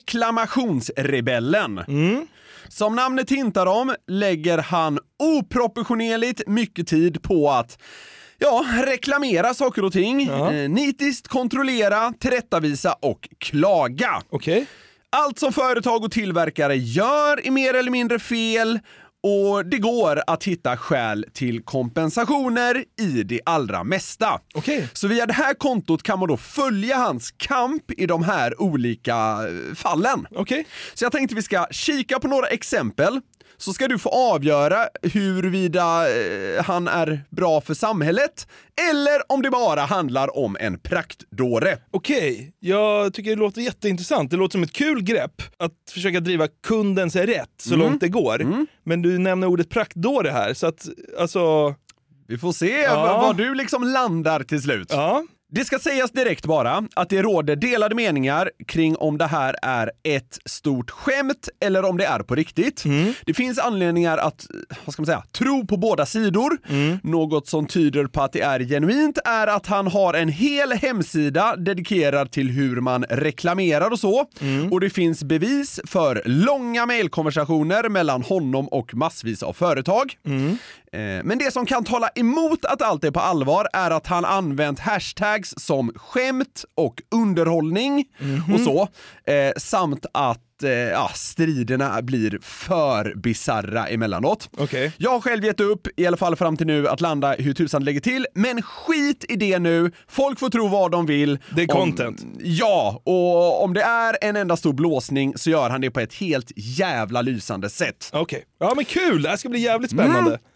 reklamationsrebellen. Mm. Som namnet hintar om lägger han oproportionerligt mycket tid på att ja, reklamera saker och ting, ja. eh, nitiskt kontrollera, tillrättavisa och klaga. Okay. Allt som företag och tillverkare gör är mer eller mindre fel och det går att hitta skäl till kompensationer i det allra mesta. Okay. Så via det här kontot kan man då följa hans kamp i de här olika fallen. Okay. Så jag tänkte vi ska kika på några exempel. Så ska du få avgöra huruvida eh, han är bra för samhället eller om det bara handlar om en praktdåre. Okej, okay. Jag tycker det låter jätteintressant. Det låter som ett kul grepp att försöka driva kundens rätt så mm. långt det går. Mm. Men du nämner ordet praktdåre här, så att alltså... Vi får se ja. vad, vad du liksom landar till slut. Ja. Det ska sägas direkt bara att det råder delade meningar kring om det här är ett stort skämt eller om det är på riktigt. Mm. Det finns anledningar att, vad ska man säga, tro på båda sidor. Mm. Något som tyder på att det är genuint är att han har en hel hemsida dedikerad till hur man reklamerar och så. Mm. Och det finns bevis för långa mejlkonversationer mellan honom och massvis av företag. Mm. Men det som kan tala emot att allt är på allvar är att han använt hashtags som skämt och underhållning mm-hmm. och så. Eh, samt att eh, ja, striderna blir för bizarra emellanåt. Okay. Jag har själv gett upp, i alla fall fram till nu, att landa hur tusan lägger till. Men skit i det nu. Folk får tro vad de vill. Det är content. Om, ja, och om det är en enda stor blåsning så gör han det på ett helt jävla lysande sätt. Okej. Okay. Ja, men kul. Det här ska bli jävligt spännande. Mm.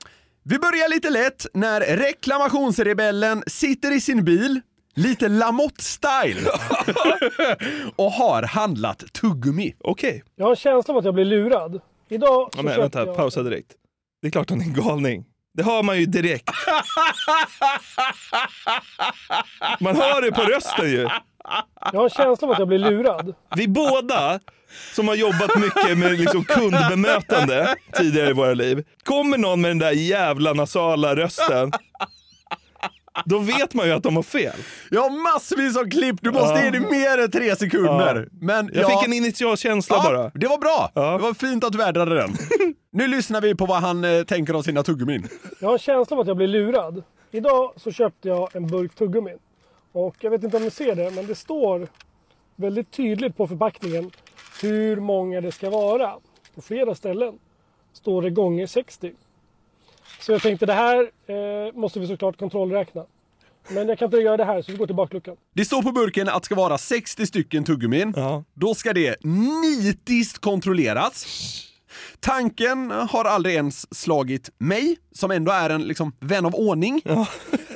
Vi börjar lite lätt när reklamationsrebellen sitter i sin bil, lite Lamotte-style, och har handlat tuggummi. Okej. Okay. Jag har en känsla av att jag blir lurad. Idag så ja, men vänta, jag... pausa direkt. Det är klart han är en galning. Det hör man ju direkt. Man hör det på rösten ju. Jag har en känsla av att jag blir lurad. Vi båda som har jobbat mycket med liksom kundbemötande tidigare i våra liv. Kommer någon med den där jävla nasala rösten, då vet man ju att de har fel. Jag har massvis av klipp, du måste ja. ge det mer än tre sekunder. Ja. Men jag ja. fick en initial känsla ja, bara. Det var bra, ja. det var fint att du värdrade den. Nu lyssnar vi på vad han eh, tänker om sina tuggummin. Jag har en känsla av att jag blir lurad. Idag så köpte jag en burk tuggummin. Och jag vet inte om ni ser det, men det står väldigt tydligt på förpackningen hur många det ska vara. På flera ställen står det gånger sextio. Så jag tänkte det här eh, måste vi såklart kontrollräkna. Men jag kan inte göra det här så vi går till bakluckan. Det står på burken att det ska vara sextio stycken tuggummin. Ja. Då ska det nitiskt kontrolleras. Tanken har aldrig ens slagit mig, som ändå är en liksom, vän av ordning. Ja.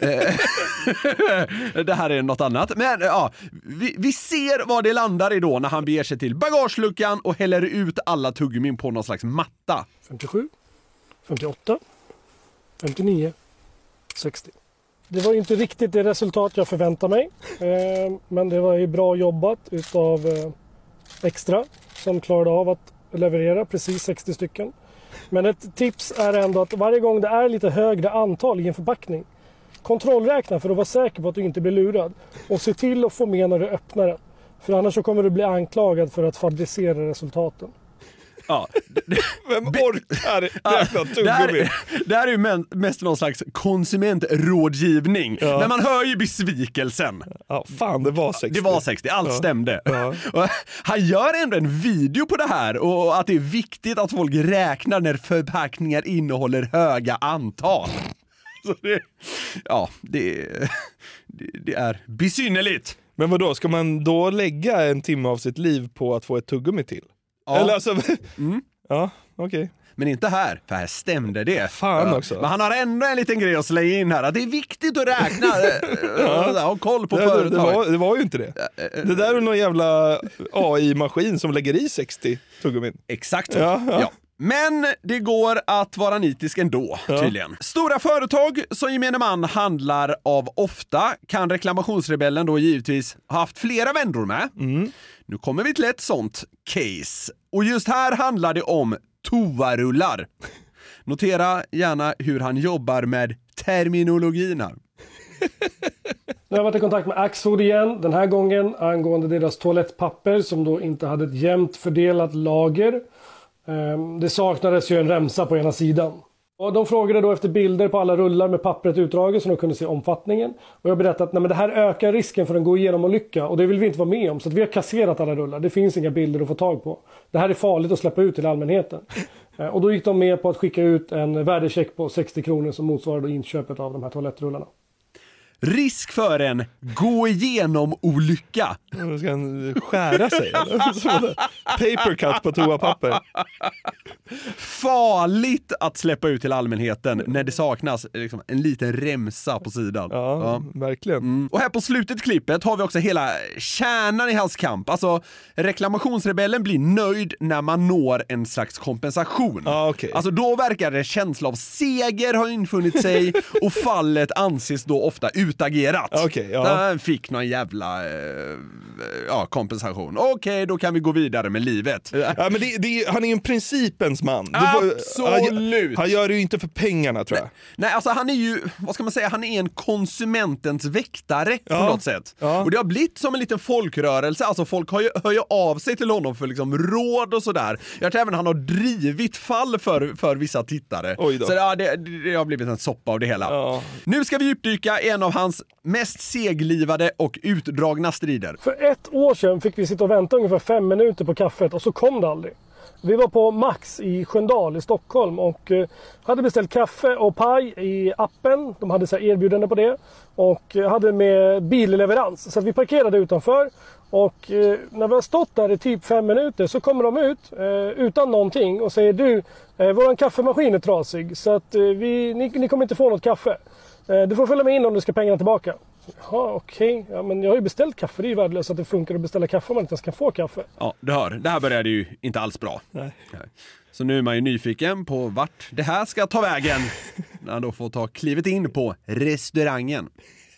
Det här är något annat. Men ja, vi, vi ser vad det landar i då när han beger sig till bagageluckan och häller ut alla tuggummin på någon slags matta. femtiosju, femtioåtta, femtionio, sextio. Det var inte riktigt det resultat jag förväntade mig. Men det var ju bra jobbat utav Extra som klarade av att leverera precis sextio stycken. Men ett tips är ändå att varje gång det är lite högre antal i en förpackning, kontrollräkna för att vara säker på att du inte blir lurad. Och se till att få med när du öppnar den. För annars så kommer du bli anklagad för att fabricera resultaten. Ja. Vem orkar räkna tuggummi? Det här är ju mest någon slags konsumentrådgivning. Ja. Men man hör ju besvikelsen. Ja, fan, det var sextio. Det var sextio, allt ja. stämde. Ja. Han gör ändå en video på det här och att det är viktigt att folk räknar när förpackningar innehåller höga antal. Så det, ja, det, det, det är besynnerligt. Men vadå, ska man då lägga en timme av sitt liv på att få ett tuggummi till? Ja. Eller alltså, mm. ja, okej. Okay. Men inte här, för här stämde det. Fan ja. också. Men han har ändå en liten grej att slänga in här, att det är viktigt att räkna ja. och koll på det, företag. Det var, det var ju inte det. Det där är någon jävla A I-maskin som lägger i sextio tuggummin. Exakt. Ja, ja. ja. Men det går att vara nitisk ändå, tydligen. Ja. Stora företag som gemene man handlar av ofta kan reklamationsrebellen då givetvis ha haft flera vändor med. Mm. Nu kommer vi till ett sånt case. Och just här handlar det om toarullar. Notera gärna hur han jobbar med terminologin här. Nu har jag varit i kontakt med Axfood igen, den här gången angående deras toalettpapper som då inte hade ett jämnt fördelat lager. Det saknades ju en remsa på ena sidan. Och de frågade då efter bilder på alla rullar med pappret utdraget så de kunde se omfattningen. Och jag berättade att nej, men det här ökar risken för en gå igenom och lycka. Och det vill vi inte vara med om. Så att vi har kasserat alla rullar. Det finns inga bilder att få tag på. Det här är farligt att släppa ut till allmänheten. Och då gick de med på att skicka ut en värdecheck på sextio kronor som motsvarade inköpet av de här toalettrullarna. Risk för en gå igenom olycka. Ska han skära sig? Paper cut på toapapper. Farligt att släppa ut till allmänheten när det saknas liksom, en liten remsa på sidan. Ja, ja. verkligen. Mm. Och här på slutet klippet har vi också hela kärnan i hans kamp. Alltså, reklamationsrebellen blir nöjd när man når en slags kompensation. Ja, okay. Alltså då verkar det känsla av seger ha infunnit sig och fallet anses då ofta utagerat. Okay, ja. Den fick någon jävla eh, ja, kompensation. Okej, okay, då kan vi gå vidare med livet. Ja, men det, det, han är ju en principens man. Absolut. Han, han gör det ju inte för pengarna, tror jag. Nej, nej, alltså han är ju, vad ska man säga, han är en konsumentens väktare på ja. något sätt. Ja. Och det har blivit som en liten folkrörelse. Alltså folk har ju, hör ju av sig till honom för liksom råd och sådär. Jag tror även han har drivit fall för, för vissa tittare. Så ja, det, det har blivit en soppa av det hela. Ja. Nu ska vi djupdyka i en av hans mest seglivade och utdragna strider. För ett år sedan fick vi sitta och vänta ungefär fem minuter på kaffet och så kom det aldrig. Vi var på Max i Sköndal i Stockholm och eh, hade beställt kaffe och paj i appen. De hade så här erbjudande på det och eh, hade med billeverans. Så att vi parkerade utanför och eh, när vi har stått där i typ fem minuter så kommer de ut eh, utan någonting och säger du, eh, våran kaffemaskin är trasig så att eh, vi, ni, ni kommer inte få något kaffe. Eh, du får följa med in om du ska pengarna tillbaka. Ja, okej. Okay. Ja, men jag har ju beställt kaffe. Det är ju värdelöst att det funkar att beställa kaffe om man inte ens kan få kaffe. Ja, du hör. Det här började ju inte alls bra. Nej. Så nu är man ju nyfiken på vart det här ska ta vägen. När han då får ta klivet in på restaurangen.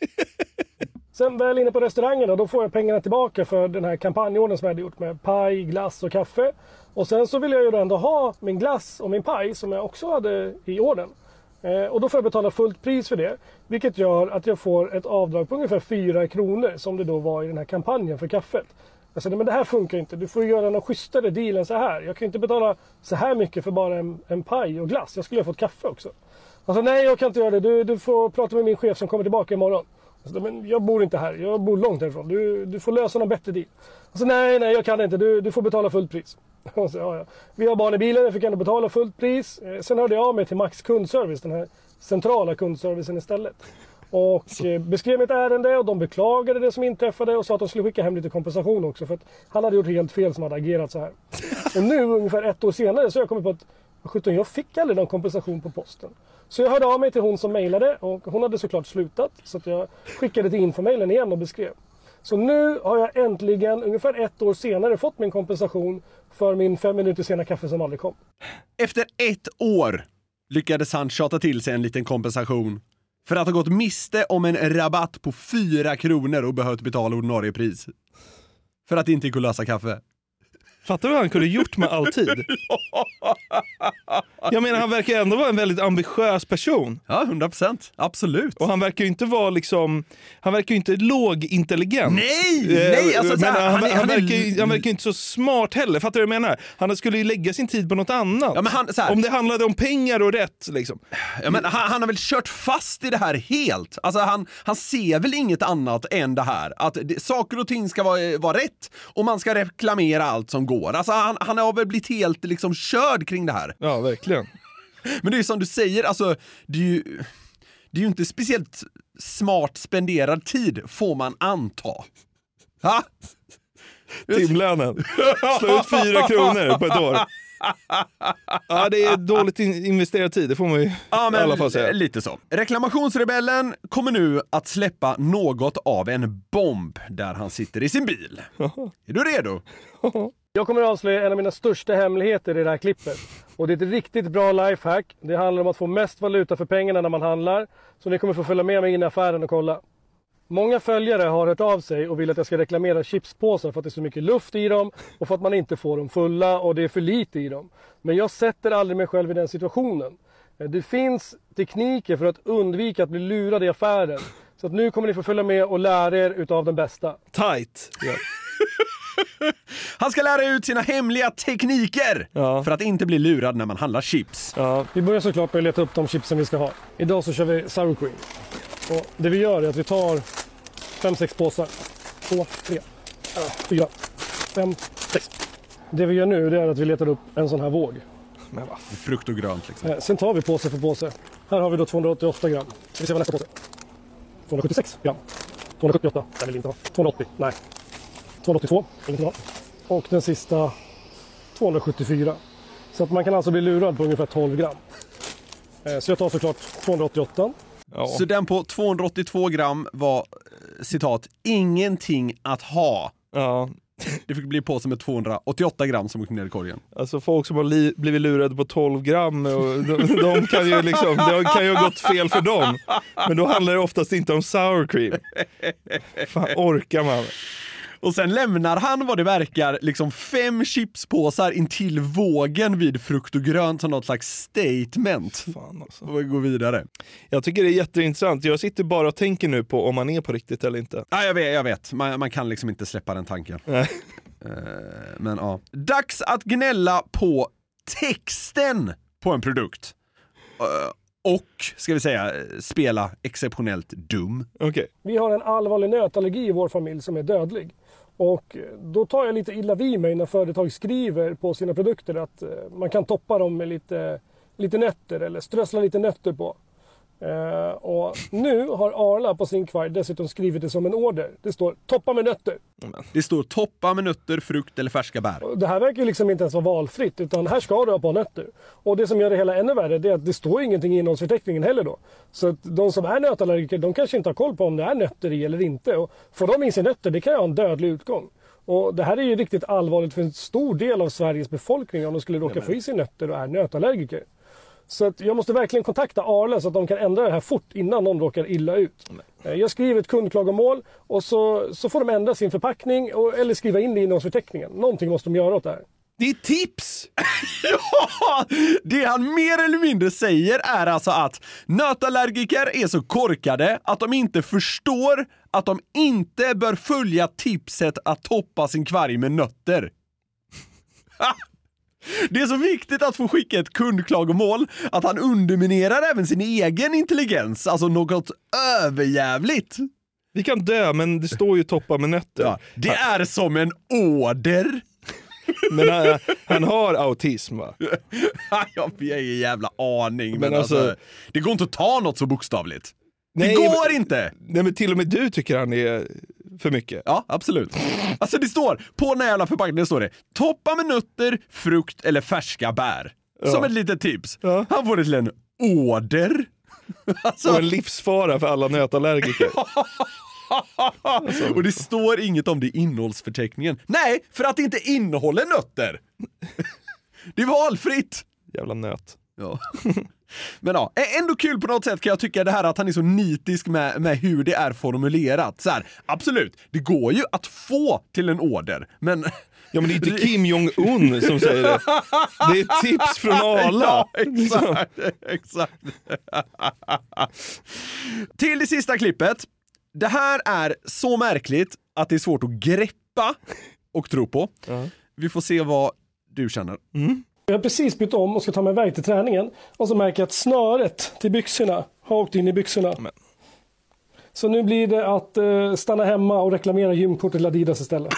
Sen väl inne på restaurangen då, då får jag pengarna tillbaka för den här kampanjorden som jag hade gjort med paj, glass och kaffe. Och sen så vill jag ju ändå ha min glass och min paj som jag också hade i orden. Eh, och då får jag betala fullt pris för det. Vilket gör att jag får ett avdrag på ungefär fyra kronor som det då var i den här kampanjen för kaffet. Jag sa, men det här funkar inte. Du får göra någon schysstare deal än så här. Jag kan inte betala så här mycket för bara en, en paj och glass. Jag skulle ha fått kaffe också. Alltså nej, jag kan inte göra det. Du, du får prata med min chef som kommer tillbaka imorgon. Alltså, men jag bor inte här. Jag bor långt härifrån. Du, du får lösa någon bättre deal. Alltså nej, nej, jag kan inte. Du, du får betala fullt pris. Alltså, ja, ja. Vi har barn i bilen. Jag fick ändå betala fullt pris. Eh, sen hörde jag av mig till Max kundservice. Den här centrala kundservicen istället. Och så. Beskrev mitt ärende och de beklagade det som inträffade och sa att de skulle skicka hem lite kompensation också för att han hade gjort helt fel som hade agerat så här. Och nu ungefär ett år senare så har jag kommit på att sjutton, jag fick aldrig någon kompensation på posten. Så jag hörde av mig till hon som mejlade och hon hade såklart slutat så att jag skickade till infomailen igen och beskrev. Så nu har jag äntligen ungefär ett år senare fått min kompensation för min fem minuter sena kaffe som aldrig kom. Efter ett år lyckades han tjata till sig en liten kompensation för att ha gått miste om en rabatt på fyra kronor och behövt betala ordinarie pris. För att inte kunna lösa kaffe. Fattar du vad han kunde gjort med all tid? Jag menar, han verkar ändå vara en väldigt ambitiös person. Ja, hundra procent. Absolut. Och han verkar ju inte vara liksom... Han verkar ju inte lågintelligent. Nej! nej alltså, men, här, han, han, han, är, han, verkar är... ju, han verkar ju inte så smart heller. Fattar du vad jag menar? Han skulle ju lägga sin tid på något annat. Ja, men han, så här... Om det handlade om pengar och rätt, liksom. Ja, men han, han har väl kört fast i det här helt. Alltså, han, han ser väl inget annat än det här. Att det, saker och ting ska vara, vara rätt och man ska reklamera allt som går. Alltså, han, han har väl blivit helt liksom körd kring det här. Ja, verkligen. Men det är ju som du säger, alltså, det är ju, det är ju inte speciellt smart spenderad tid, får man anta. Ha? Timlönen. Slå ut fyra kronor på ett år. Ja, det är dåligt investerad tid, det får man ju ja, men i alla fall säga. Lite så. Reklamationsrebellen kommer nu att släppa något av en bomb där han sitter i sin bil. Är du redo? Jag kommer att avslöja en av mina största hemligheter i det här klippet. Och det är ett riktigt bra lifehack. Det handlar om att få mest valuta för pengarna när man handlar. Så ni kommer få följa med mig in i affären och kolla. Många följare har hört av sig och vill att jag ska reklamera chipspåsar för att det är så mycket luft i dem och för att man inte får dem fulla och det är för lite i dem. Men jag sätter aldrig mig själv i den situationen. Det finns tekniker för att undvika att bli lurad i affären. Så att nu kommer ni få följa med och lära er utav den bästa. Tight. Ja. Han ska lära ut sina hemliga tekniker ja. För att inte bli lurad när man handlar chips. Ja. Vi börjar såklart med att leta upp de chipsen vi ska ha. Idag så kör vi sour cream. Och det vi gör är att vi tar fem, sex påsar. Två, tre, fyra, fem, sex. Det vi gör nu är att vi letar upp en sån här våg. Men va? Frukt och grönt liksom. Sen tar vi påse för påse. Här har vi då tvåhundraåttioåtta gram. Ska vi se vad nästa påse. tvåhundrasjuttiosex gram. tvåhundrasjuttioåtta. Den vill inte ha. tvåhundraåttio. Nej. tvåhundraåttiotvå. Ingenting ha. Och den sista tvåhundrasjuttiofyra. Så att man kan alltså bli lurad på ungefär tolv gram. Så jag tar såklart tvåhundraåttioåtta. Ja. Så den på tvåhundraåttiotvå gram var, citat, ingenting att ha. Ja. Det fick bli på som med tvåhundraåttioåtta gram som åkte ner i korgen. Alltså folk som har li- blivit lurade på tolv gram, och de, de kan ju liksom, det kan ju ha gått fel för dem. Men då handlar det oftast inte om sour cream. Fan, orkar man. Och sen lämnar han vad det verkar liksom fem chipspåsar in till vågen vid frukt och grönt som något slags statement. Fan alltså. Och vi går vidare. Jag tycker det är jätteintressant. Jag sitter bara och tänker nu på om man är på riktigt eller inte. Ja, jag vet. Jag vet. Man, man kan liksom inte släppa den tanken. Nej. Uh, men ja. Dags att gnälla på texten på en produkt. Uh, Och, ska vi säga, spela exceptionellt dum. Okay. Vi har en allvarlig nötallergi i vår familj som är dödlig. Och då tar jag lite illa vid mig när företag skriver på sina produkter att man kan toppa dem med lite, lite nötter eller strössla lite nötter på. Uh, och nu har Arla på sin kvarg dessutom skrivit det som en order. Det står toppa med nötter. Det står toppa med nötter, frukt eller färska bär. Och det här verkar liksom inte ens vara valfritt, utan här ska du ha på nötter. Och det som gör det hela ännu värre, det är att det står ingenting i innehållsförteckningen heller då. Så att de som är nötallergiker, de kanske inte har koll på om det är nötter i eller inte. Och får de in sig nötter, det kan ju ha en dödlig utgång. Och det här är ju riktigt allvarligt för en stor del av Sveriges befolkning om de skulle råka få i sig nötter och är nötallergiker. Så att jag måste verkligen kontakta Arla så att de kan ändra det här fort innan de råkar illa ut. Jag skriver ett kundklagomål och så, så får de ändra sin förpackning och, eller skriva in det i innehållsförteckningen. Någonting måste de göra åt det här. Det är tips! Ja! Det han mer eller mindre säger är alltså att nötallergiker är så korkade att de inte förstår att de inte bör följa tipset att toppa sin kvarg med nötter. Det är så viktigt att få skicka ett kundklagomål att han underminerar även sin egen intelligens. Alltså något överjävligt. Vi kan dö, men det står ju toppa med nötter. Ja, det är som en order. Men han, han har autism, va? Jag har ingen jävla aning. Men, Men alltså, alltså, det går inte att ta något så bokstavligt. Nej, det går men, inte! Nej, men till och med du tycker han är för mycket. Ja, absolut. Alltså det står, på den här jävla förpackningen står det toppa med nötter, frukt eller färska bär. Ja. Som ett litet tips. Ja. Han får det till en order. Alltså. Och en livsfara för alla nötallergiker. Och det står inget om det i innehållsförteckningen. Nej, för att det inte innehåller nötter. Det är valfritt. Jävla nöt. Ja. Men ja, ändå kul på något sätt kan jag tycka det här att han är så nitisk med, med hur det är formulerat. Så här, absolut, det går ju att få till en order, men... Ja, men det är inte Kim Jong-Un som säger det. Det är ett tips från Arla. Ja, exakt, exakt. Till det sista klippet. Det här är så märkligt att det är svårt att greppa och tro på. Uh-huh. Vi får se vad du känner. Mm. Jag har precis bytt om och ska ta mig iväg till träningen. Och så märker jag att snöret till byxorna har åkt in i byxorna. Men. Så nu blir det att uh, stanna hemma och reklamera gymkort till Adidas istället.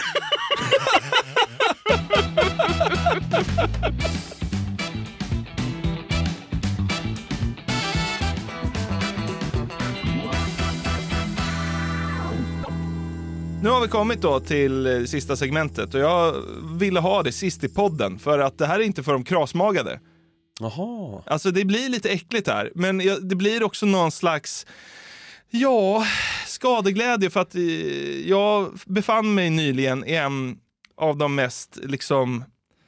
Nu har vi kommit då till sista segmentet och jag ville ha det sist i podden för att det här är inte för de krasmagade. Jaha. Alltså det blir lite äckligt här, men det blir också någon slags, ja, skadeglädje för att jag befann mig nyligen i en av de mest liksom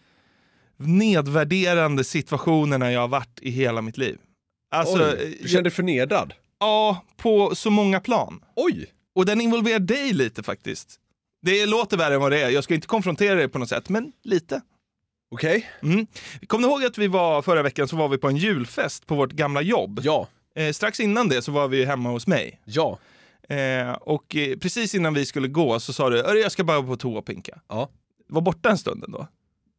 nedvärderande situationerna jag har varit i hela mitt liv. Alltså, Oj, du kände dig förnedrad? Ja, på så många plan. Oj! Och den involverar dig lite faktiskt. Det låter värre än vad det är. Jag ska inte konfrontera dig på något sätt, men lite. Okej. Okay. Mm. Kommer du ihåg att vi var förra veckan så var vi på en julfest på vårt gamla jobb? Ja. Eh, strax innan det så var vi hemma hos mig. Ja. Eh, och eh, precis innan vi skulle gå så sa du, jag ska bara på toa och pinka. Ja. Var borta en stund då.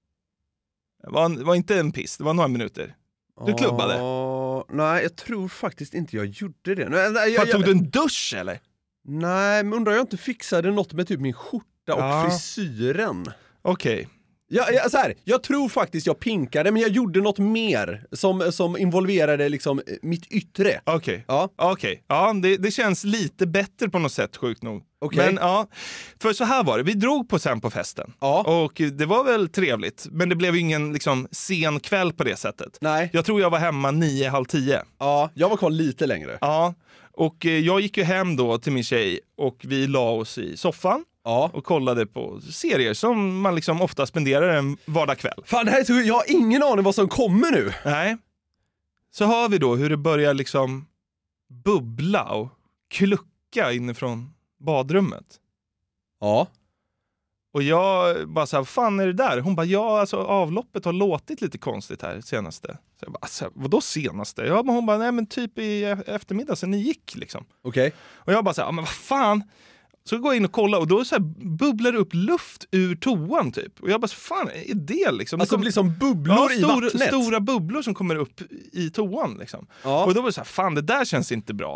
Det var, var inte en piss, det var några minuter. Du klubbade. Uh, nej, jag tror faktiskt inte jag gjorde det. Nej, nej, jag, För, tog jag, du en dusch eller? Nej, men undrar jag inte fixade något med typ min skjorta och ja. frisyren. Okej. Okay. Jag, jag, så här, jag tror faktiskt jag pinkade, men jag gjorde något mer som, som involverade liksom mitt yttre. Okej. Okay. Ja, okay. Ja, det, det känns lite bättre på något sätt, sjukt nog. Okay. Men ja, för så här var det. Vi drog på sen på festen. Ja. Och det var väl trevligt. Men det blev ju ingen liksom, sen kväll på det sättet. Nej. Jag tror jag var hemma nio, halv tio. Ja, jag var kvar lite längre. Ja, och eh, jag gick ju hem då till min tjej och vi la oss i soffan. Ja. Och kollade på serier som man liksom ofta spenderar en vardagskväll. Fan, det här är så, jag har ingen aning vad som kommer nu. Nej. Så hör vi då hur det börjar liksom bubbla och klucka inifrån badrummet. Ja. Och jag bara så här, vad fan är det där? Hon bara, ja alltså avloppet har låtit lite konstigt här senaste. Så jag bara, alltså, vadå senaste? Ja, men hon bara, nej men typ i eftermiddag sen ni gick liksom. Okej. Okay. Och jag bara så här, men vad fan? Så går jag in och kollar och då så här bubblar det upp luft ur toan typ. Och jag bara, så fan är det liksom? Alltså det blir som bubblor ja, i stor, vattnet. Stora bubblor som kommer upp i toan liksom. Ja. Och då var det så här, fan det där känns inte bra.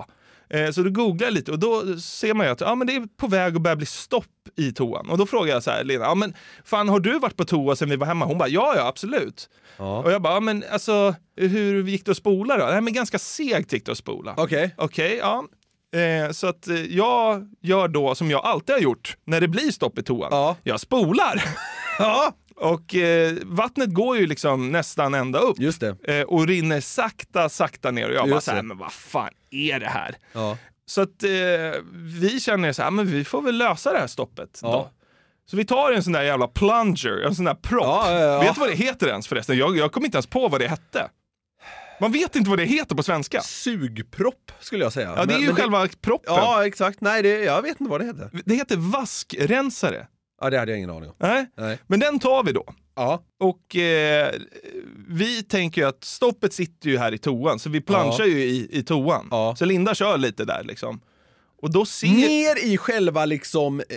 Eh, så då googlar jag lite och då ser man ju att ja, men det är på väg att börja bli stopp i toan. Och då frågar jag så här, Lena, ja, men fan, har du varit på toa sen vi var hemma? Hon bara, ja, ja, absolut. Ja. Och jag bara, ja, men alltså, hur gick det att spola då? Nej, men ganska segt gick det att spola. Okej. Okay. Okej, okay, ja. Eh, så att eh, jag gör då som jag alltid har gjort när det blir stopp i toan. Ja. Jag spolar. Ja. Och eh, vattnet går ju liksom nästan ända upp. Just det. Eh, och rinner sakta, sakta ner. Och jag Just bara så här, men vad fan är det här? Ja. Så att eh, vi känner så här, men vi får väl lösa det här stoppet ja. då. Så vi tar en sån där jävla plunger, en sån där propp. Ja, ja, ja. Vet du vad det heter ens förresten? Jag, jag kom inte ens på vad det hette. Man vet inte vad det heter på svenska. Sugpropp skulle jag säga. Ja, det är men, ju men själva det... proppen. Ja, exakt. Nej, det, jag vet inte vad det heter. Det heter vaskrensare. Ja, det hade jag ingen aning om. Nej, Nej. Men den tar vi då. Ja. Och eh, vi tänker ju att stoppet sitter ju här i toan, så vi planchar ja. ju i, i toan. Ja. Så Linda kör lite där liksom. Och då ser... Ner i själva liksom eh,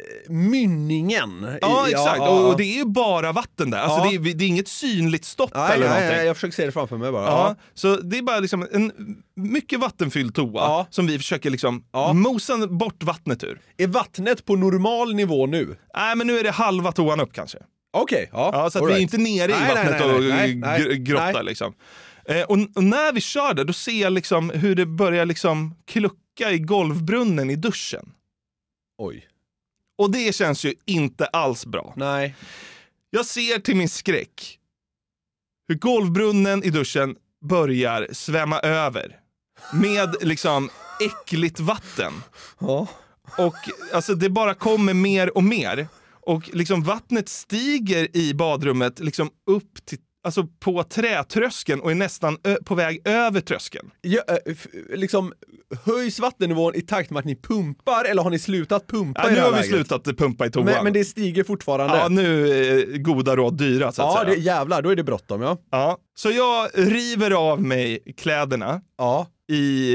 mynningen. Ja, I, exakt. Ja, och, ja. och det är ju bara vatten där. Alltså ja. det, är, det är inget synligt stopp nej, eller nej, någonting. Nej, jag försöker se det framför mig bara. Ja, ja. Så det är bara liksom en mycket vattenfylld toa ja. som vi försöker liksom ja. mosa bort vattnet ur. Är vattnet på normal nivå nu? Nej, men nu är det halva toan upp kanske. Okej, okay, ja. ja. Så att right. vi är inte nere i nej, vattnet nej, nej, och nej, nej, grottar nej. liksom. Eh, och, och när vi kör där, då ser jag liksom hur det börjar liksom klucka i golvbrunnen i duschen. Oj. Och det känns ju inte alls bra. Nej. Jag ser till min skräck hur golvbrunnen i duschen börjar svämma över med liksom äckligt vatten. Ja. Och alltså det bara kommer mer och mer. Och liksom vattnet stiger i badrummet liksom upp till, alltså på trätröskeln och är nästan ö- på väg över tröskeln. Ja, äh, f- liksom höjs vattennivån i takt med att ni pumpar, eller har ni slutat pumpa ja, i nu det här har vi läget? slutat pumpa i toan. Men, men det stiger fortfarande. Ja, nu är goda råd dyra så att ja, säga. Ja, jävlar, då är det bråttom, ja. Ja, så jag river av mig kläderna ja. i,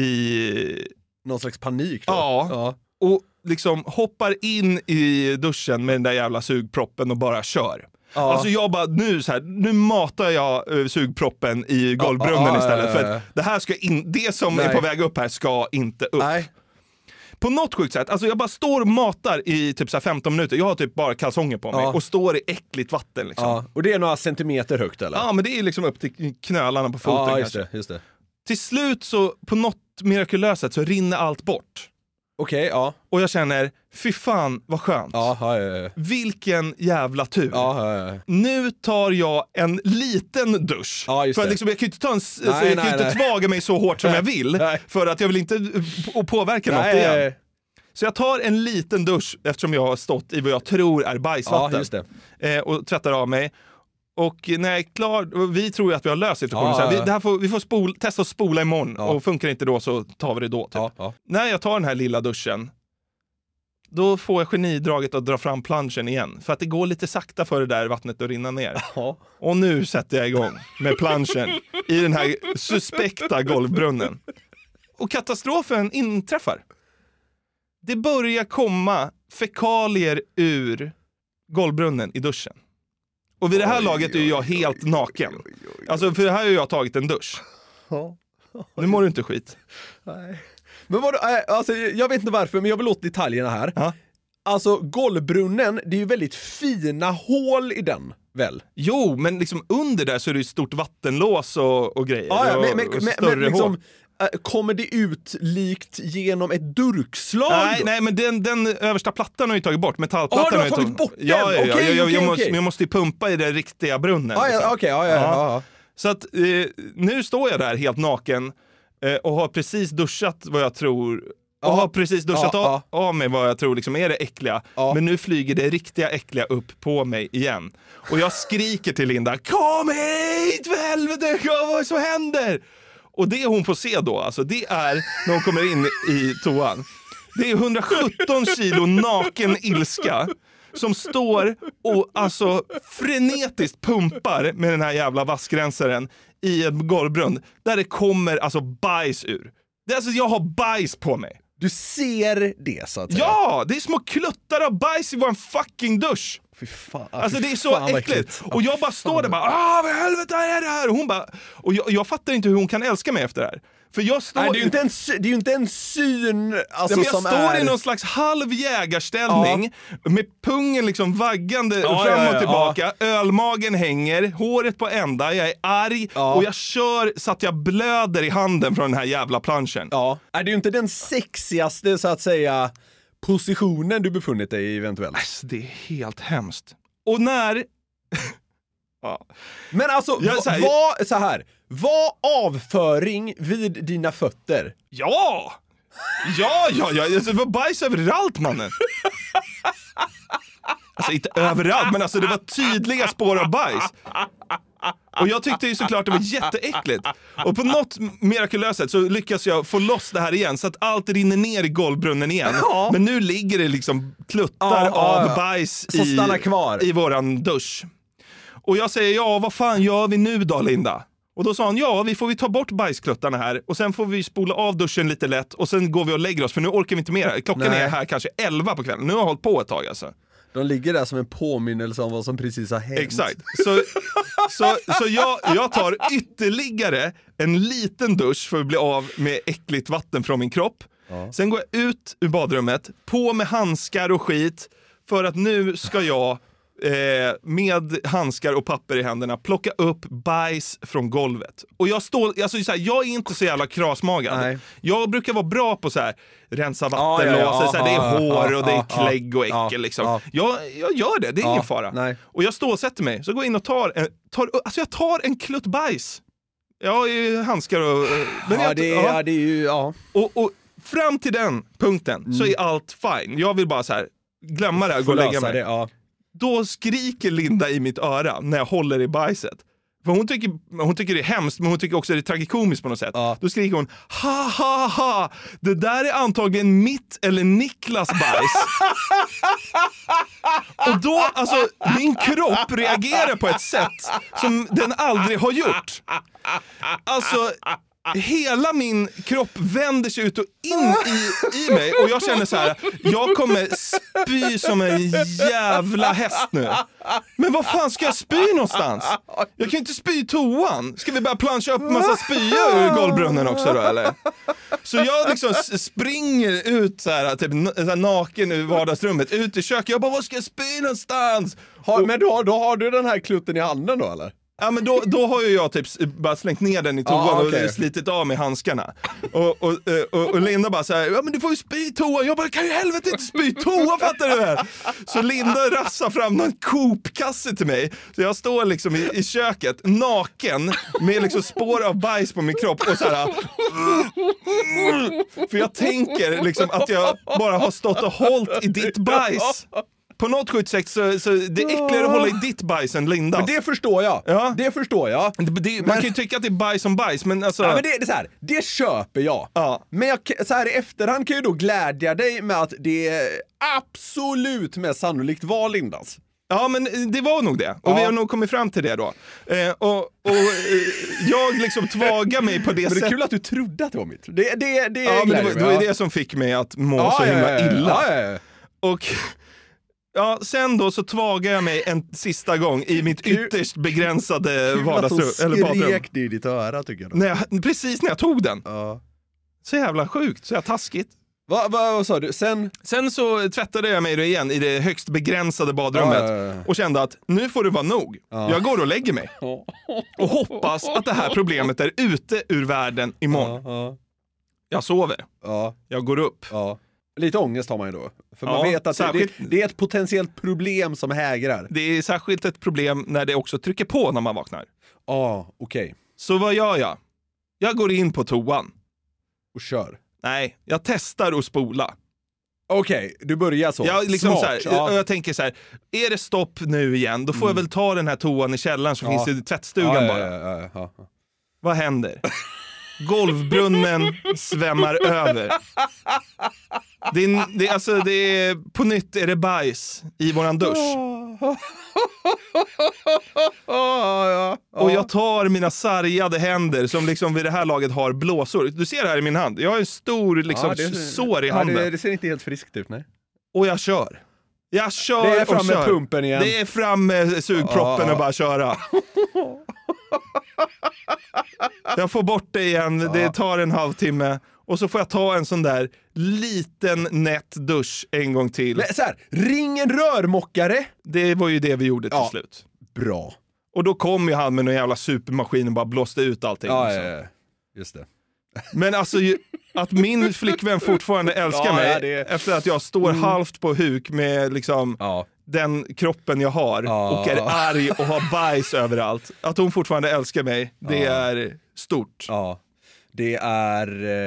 i... någon slags panik då. Ja, ja. Och liksom hoppar in i duschen med den där jävla sugproppen och bara kör. Ja. Alltså jag bara, nu så här, nu matar jag uh, sugproppen i golvbrunnen ja, ja, istället. Ja, ja, ja. För att det här ska in, det som Nej. är på väg upp här ska inte upp. Nej. På något sjukt sätt, alltså jag bara står och matar i typ så här femton minuter. Jag har typ bara kalsonger på mig ja. och står i äckligt vatten liksom. Ja. Och det är några centimeter högt eller? Ja, men det är liksom upp till knölarna på foten ja, just kanske. Det, just det. Till slut så, på något mirakulöst sätt så rinner allt bort. Okej, okay, ja. Och jag känner, fy fan vad skönt. Ja, ja, ja, ja. Vilken jävla tur. Ja, ja, ja. Nu tar jag en liten dusch. Ja, just för det. liksom, jag kan ju inte, ta en, nej, så jag kan nej, inte nej. tvaga mig så hårt som jag vill. Nej. För att jag vill inte p- påverka nej, något igen. Nej. Så jag tar en liten dusch eftersom jag har stått i vad jag tror är bajsvatten. Ja, just det. Eh, och tvättar av mig. Och när jag är klar, vi tror ju att vi har löst situationen. Ja, ja, ja. Vi, det här får, vi får spol, testa att spola imorgon. Ja. Och funkar inte då så tar vi det då. Typ. Ja, ja. När jag tar den här lilla duschen, då får jag genidraget att dra fram planschen igen. För att det går lite sakta för det där vattnet att rinna ner. Ja. Och nu sätter jag igång med planschen i den här suspekta golvbrunnen. Och katastrofen inträffar. Det börjar komma fekalier ur golvbrunnen i duschen. Och vid det här oj, laget är jag helt naken. Oj, oj, oj. Alltså för det här har jag tagit en dusch. Nu mår du inte skit. Nej. Men vad, alltså, jag vet inte varför, men jag vill åt detaljerna här. Ja. Alltså golvbrunnen, det är ju väldigt fina hål i den, väl? Jo, men liksom under där så är det ju stort vattenlås och, och grejer. Ja, ja, och, men, men, och men, större men liksom, hål. kommer det ut likt genom ett durkslag? Nej, nej, men den, den översta plattan har ju tagit bort. Metallplattan ah, du har har tagit bort den? Ja, ja, ja. Okay, jag, jag, okay, jag, måste, okay. jag måste ju pumpa i den riktiga brunnen. Ah, liksom. ja, okay, ah, ja, ja, ja. Ja. Så att eh, nu står jag där helt naken eh, och har precis duschat vad jag tror... Och ja. har precis duschat ja, av, ja. av mig vad jag tror liksom är det äckliga. Ja. Men nu flyger det riktiga äckliga upp på mig igen. Och jag skriker till Linda, kom hit för helvete, vad som händer? Och det hon får se då, alltså, det är när hon kommer in i toan. Det är hundrasjutton kilo naken ilska som står och alltså frenetiskt pumpar med den här jävla vaskrensaren i en golvbrunn där det kommer alltså bajs ur. Det är alltså, jag har bajs på mig. Du ser det så att säga. Ja, det är små kluttar av bajs i vår fucking dusch. Fy fan, alltså fy det är så fan, äckligt. Och jag bara står där bara, ah vad helvete är det här? Och hon bara, och jag, jag fattar inte hur hon kan älska mig efter det här. För jag står... Nej, det är ju inte en, sy- det är ju inte en syn alltså, ja, jag som står är... i någon slags halv jägarställning ja. med pungen liksom vaggande ja, fram och ja, ja, tillbaka. Ja. Ölmagen hänger, håret på ända, jag är arg ja. och jag kör så att jag blöder i handen från den här jävla planschen. Ja. Är det ju inte den sexigaste så att säga positionen du befunnit dig i eventuellt? Alltså, det är helt hemskt. Och när... ja. Men alltså, jag, så här, vad, så här, vad avföring vid dina fötter? Ja! Ja, ja, ja. Det var bajs överallt, mannen. Alltså inte överallt, men alltså det var tydliga spår av bajs. Och jag tyckte ju såklart det var jätteäckligt. Och på något mirakulöst sätt så lyckas jag få loss det här igen så att allt rinner ner i golvbrunnen igen. Ja. Men nu ligger det liksom kluttar ja, av ja. bajs i, kvar. i våran dusch. Och jag säger, ja vad fan gör vi nu då, Linda? Och då sa han, ja vi får vi ta bort bajskluttarna här och sen får vi spola av duschen lite lätt och sen går vi och lägger oss för nu orkar vi inte mer. Klockan Nej. är här kanske elva på kvällen. Nu har jag hållit på ett tag alltså. De ligger där som en påminnelse om vad som precis har hänt. Exakt. Så, så, så jag, jag tar ytterligare en liten dusch för att bli av med äckligt vatten från min kropp. Ja. Sen går jag ut ur badrummet, på med handskar och skit för att nu ska jag Eh, med handskar och papper i händerna plocka upp bajs från golvet. Och jag står, alltså så här, jag är inte så jävla krasmagad. Nej. Jag brukar vara bra på så här rensa vattenlås, ah, ja, ja, det är ah, hår och ah, det är klägg och äckel ah, liksom. Ah. Jag, jag gör det, det är ah, ingen fara. Nej. Och jag står och sätter mig, så går jag in och tar en, tar, alltså jag tar en klutt bajs. Jag har ju handskar och... Men ja, jag, det, är, ja. det är ju, ja. Och, och fram till den punkten mm. så är allt fine. Jag vill bara så här glömma det här och gå och lägga mig. Det, ja. Då skriker Linda i mitt öra när jag håller i bajset. För hon tycker, hon tycker det är hemskt, men hon tycker också det är tragikomiskt på något sätt. Ja. Då skriker hon, ha ha ha, det där är antagligen mitt eller Niklas bajs. Och då, alltså, min kropp reagerar på ett sätt som den aldrig har gjort. Alltså... Hela min kropp vänder sig ut och in i, i mig och jag känner så här: jag kommer spy som en jävla häst nu. Men vad fan ska jag spy någonstans? Jag kan inte spy i toan. Ska vi bara plancha upp massa spya ur golvbrunnen också då, eller? Så jag liksom springer ut så här, typ så här naken ur vardagsrummet, ut i köket. Jag bara, vad ska jag spy någonstans? Har, men då, då har du den här klutten i handen då, eller? Ja, men då, då har ju jag typ bara slängt ner den i toan ah, okay. och slitit av med handskarna. Och, och, och, och Linda bara så här, ja men du får ju spy i toa. Jag bara, kan ju helvete inte spy i toa, fattar du det? Så Linda rassar fram någon kopkasse till mig. Så jag står liksom i, i köket, naken, med liksom spår av bajs på min kropp och så här. För jag tänker liksom att jag bara har stått och hållit i ditt bajs. På något sjukt sätt så, så det är äckligare att hålla i ditt bajs än Lindas. Men det förstår jag. Ja. Det förstår jag. Det, det, man men... kan ju tycka att det är bajs som bajs, men alltså... Ja, men det, det är så här, det köper jag. Ja. Men jag, så här i efterhand kan jag ju då glädja dig med att det absolut mest sannolikt var Lindas. Ja, men det var nog det. Och ja. vi har nog kommit fram till det då. Eh, och och eh, jag liksom tvagar mig på det sättet. Men det är kul att du trodde att det var mitt. Det, det, det, ja, men det, var, det var det som fick mig att må ja, så himla ja, ja, illa. Ja, ja, ja. Och... Ja, sen då så tvagar jag mig en sista gång i mitt ytterst begränsade vardagsrum. Eller badrum. Skrek det i ditt öra, tycker jag. När jag. Precis när jag tog den. Ja. Så jävla sjukt, så jag taskigt. Va, va, vad sa du? Sen? Sen så tvättade jag mig då igen i det högst begränsade badrummet. Ja, ja, ja. Och kände att nu får det vara nog. Ja. Jag går och lägger mig. Ja. Och hoppas att det här problemet är ute ur världen imorgon. Ja, ja. Jag sover. Ja. Jag går upp. Ja. Lite ångest har man ju då. För man ja, vet att särskilt... det, det är ett potentiellt problem som hägrar. Det är särskilt ett problem när det också trycker på när man vaknar. Ja, ah, okej. Okay. Så vad gör jag? Jag går in på toan. Och kör? Nej, jag testar att spola. Okej, okay, du börjar så. Jag, liksom Smart, så här, ja. jag tänker så här, är det stopp nu igen, då får mm. jag väl ta den här toan i källaren så ja. finns det i tvättstugan ja, ja, bara. Ja, ja, ja, ja. Vad händer? Golvbrunnen svämmar över. Det är, det, alltså, det är, på nytt är det bajs i våran dusch. Och jag tar mina sargade händer som liksom vid det här laget har blåsor. Du ser det här i min hand. Jag har en stor liksom, ja, det, sår i handen. Ja, det, det ser inte helt friskt ut, nej. Och jag kör. Jag kör det är fram och med kör. Pumpen igen. Det är fram med sugproppen ja. och bara köra. Jag får bort det igen, ja. Det tar en halvtimme. Och så får jag ta en sån där liten nätt dusch en gång till. Men så här, ring en rörmockare. Det var ju det vi gjorde till ja. slut. Bra. Och då kom ju han med någon jävla supermaskin och bara blåste ut allting. Ja, ja, ja. Just det. Men alltså att min flickvän fortfarande älskar ja, mig ja, det... efter att jag står mm. halvt på huk med liksom ja. den kroppen jag har ja. och är arg och har bajs överallt. Att hon fortfarande älskar mig, det ja. är stort. Ja. Det är...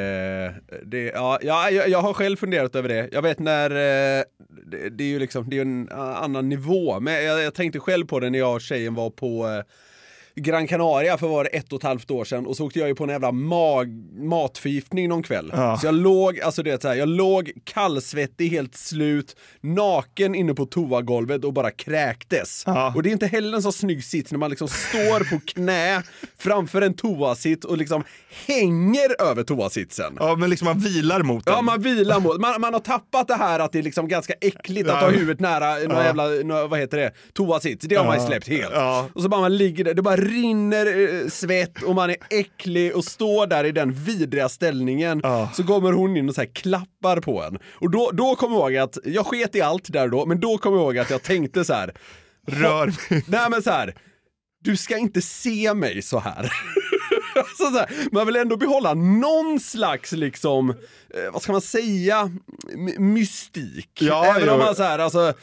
Det, ja, jag, jag har själv funderat över det. Jag vet när... Det, det är ju liksom, det är en annan nivå. Men jag, jag tänkte själv på det när jag och tjejen var på Gran Canaria för var det ett och ett halvt år sedan. Och så åkte jag ju på en jävla mag, matförgiftning någon kväll. Ja. Så jag låg, alltså det är så här, jag låg kallsvettig, helt slut, naken inne på toagolvet och bara kräktes. Ja. Och det är inte heller en så snygg sitt när man liksom står på knä framför en toasitt och liksom hänger över toasitsen. Ja, men liksom man vilar mot den. Ja, man vilar mot. Man, man har tappat det här att det är liksom ganska äckligt ja. att ha huvudet nära någon ja. jävla, någon, vad heter det, toasitt. Det har ja. man ju släppt helt. Ja. Och så bara man ligger där, det bara rinner eh, svett och man är äcklig och står där i den vidriga ställningen. Ja. Så kommer hon in och så här klappar på en. Och då, då kommer jag ihåg att, jag sket i allt där då, men då kommer jag ihåg att jag tänkte så här. Rör mig. Nej men så här, du ska inte se mig så här. Så så här, man vill ändå behålla någon slags liksom, eh, vad ska man säga, my- mystik. Ja, Även jo. om man så här, alltså,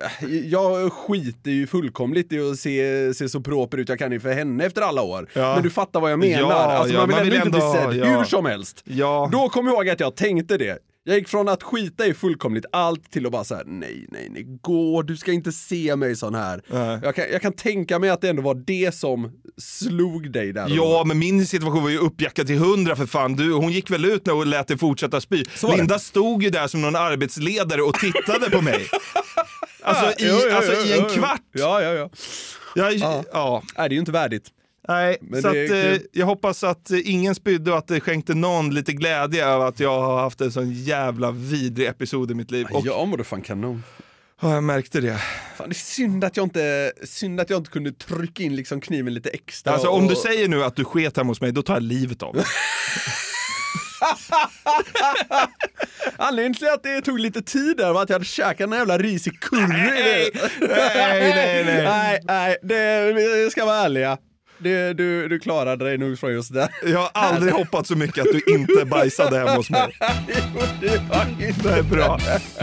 jag skiter ju fullkomligt i att se, se så proper ut jag kan ju för henne efter alla år. Ja. Men du fattar vad jag menar. Ja, alltså, ja, man vill man ändå vill inte ändå, bli sedd ja. hur som helst. Ja. Då kommer jag ihåg att jag tänkte det. Jag gick från att skita i fullkomligt allt till att bara säga nej, nej, nej, gå, du ska inte se mig sån här. Äh. Jag, kan, jag kan tänka mig att det ändå var det som slog dig där. Ja, men min situation var ju uppjackad till hundra för fan. Du, hon gick väl ut när och lät det fortsätta spy. Linda stod ju där som någon arbetsledare och tittade på mig. Alltså, i, jo, jo, alltså jo, jo, i en kvart. Ja, ja, ja. Jag, ja. ja. Nej, det är ju inte värdigt. Nej, men så att, eh, jag hoppas att eh, ingen spydde och att det skänkte någon lite glädje av att jag har haft en sån jävla vidrig episod i mitt liv. Och, ja, men det fan kanon. Ja, jag märkte det. Fan, det är synd att jag inte, synd att jag inte kunde trycka in liksom kniven lite extra. Alltså och... om du säger nu att du sket hemma hos mig, då tar jag livet av. Anledningen till att det tog lite tid där var att jag hade käkat en jävla risig curry. Nej, nej, nej. nej. nej, nej det, vi ska vara ärliga. Du, du, du klarade dig nog från just det. Jag har aldrig hoppat så mycket att du inte bajsade hemma hos mig. Jo, det var inte. Det är bra.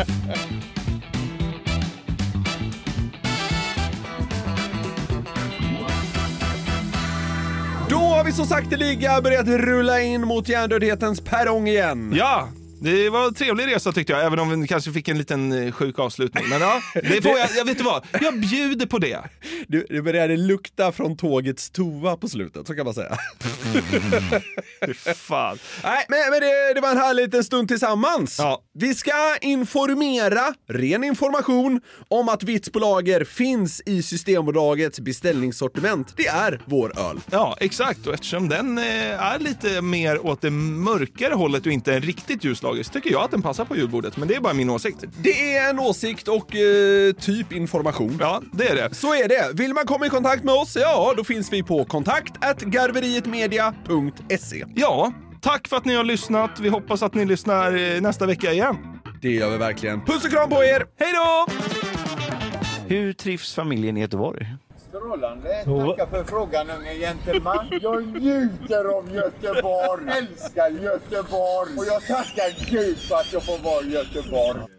Då har vi så sakteliga börjat rulla in mot hjärndödhetens perrong igen. Ja, det var en trevlig resa tyckte jag, även om vi kanske fick en liten sjuk avslutning. Men ja, det får jag, jag vet inte vad, jag bjuder på det. Du, det började lukta från tågets toa på slutet, så kan man säga. Fan. Nej, men, men det, det var en härlig liten stund tillsammans. Ja. Vi ska informera, ren information, om att Vitz på lager finns i Systembolagets beställningssortiment. Det är vår öl. Ja, exakt. Och eftersom den är lite mer åt det mörkare hållet och inte en riktigt ljuslager, så tycker jag att den passar på julbordet. Men det är bara min åsikt. Det är en åsikt och eh, typ information. Ja, det är det. Så är det. Vill man komma i kontakt med oss, ja, då finns vi på kontakt at garverietmedia punkt se. Ja, tack för att ni har lyssnat. Vi hoppas att ni lyssnar nästa vecka igen. Det gör vi verkligen. Puss och kram på er! Hej då! Hur trivs familjen i Göteborg? Strålande. Tackar för frågan, unge gentleman. Jag njuter av Göteborg. Älskar Göteborg. Och jag tackar Gud för att jag får vara i Göteborg.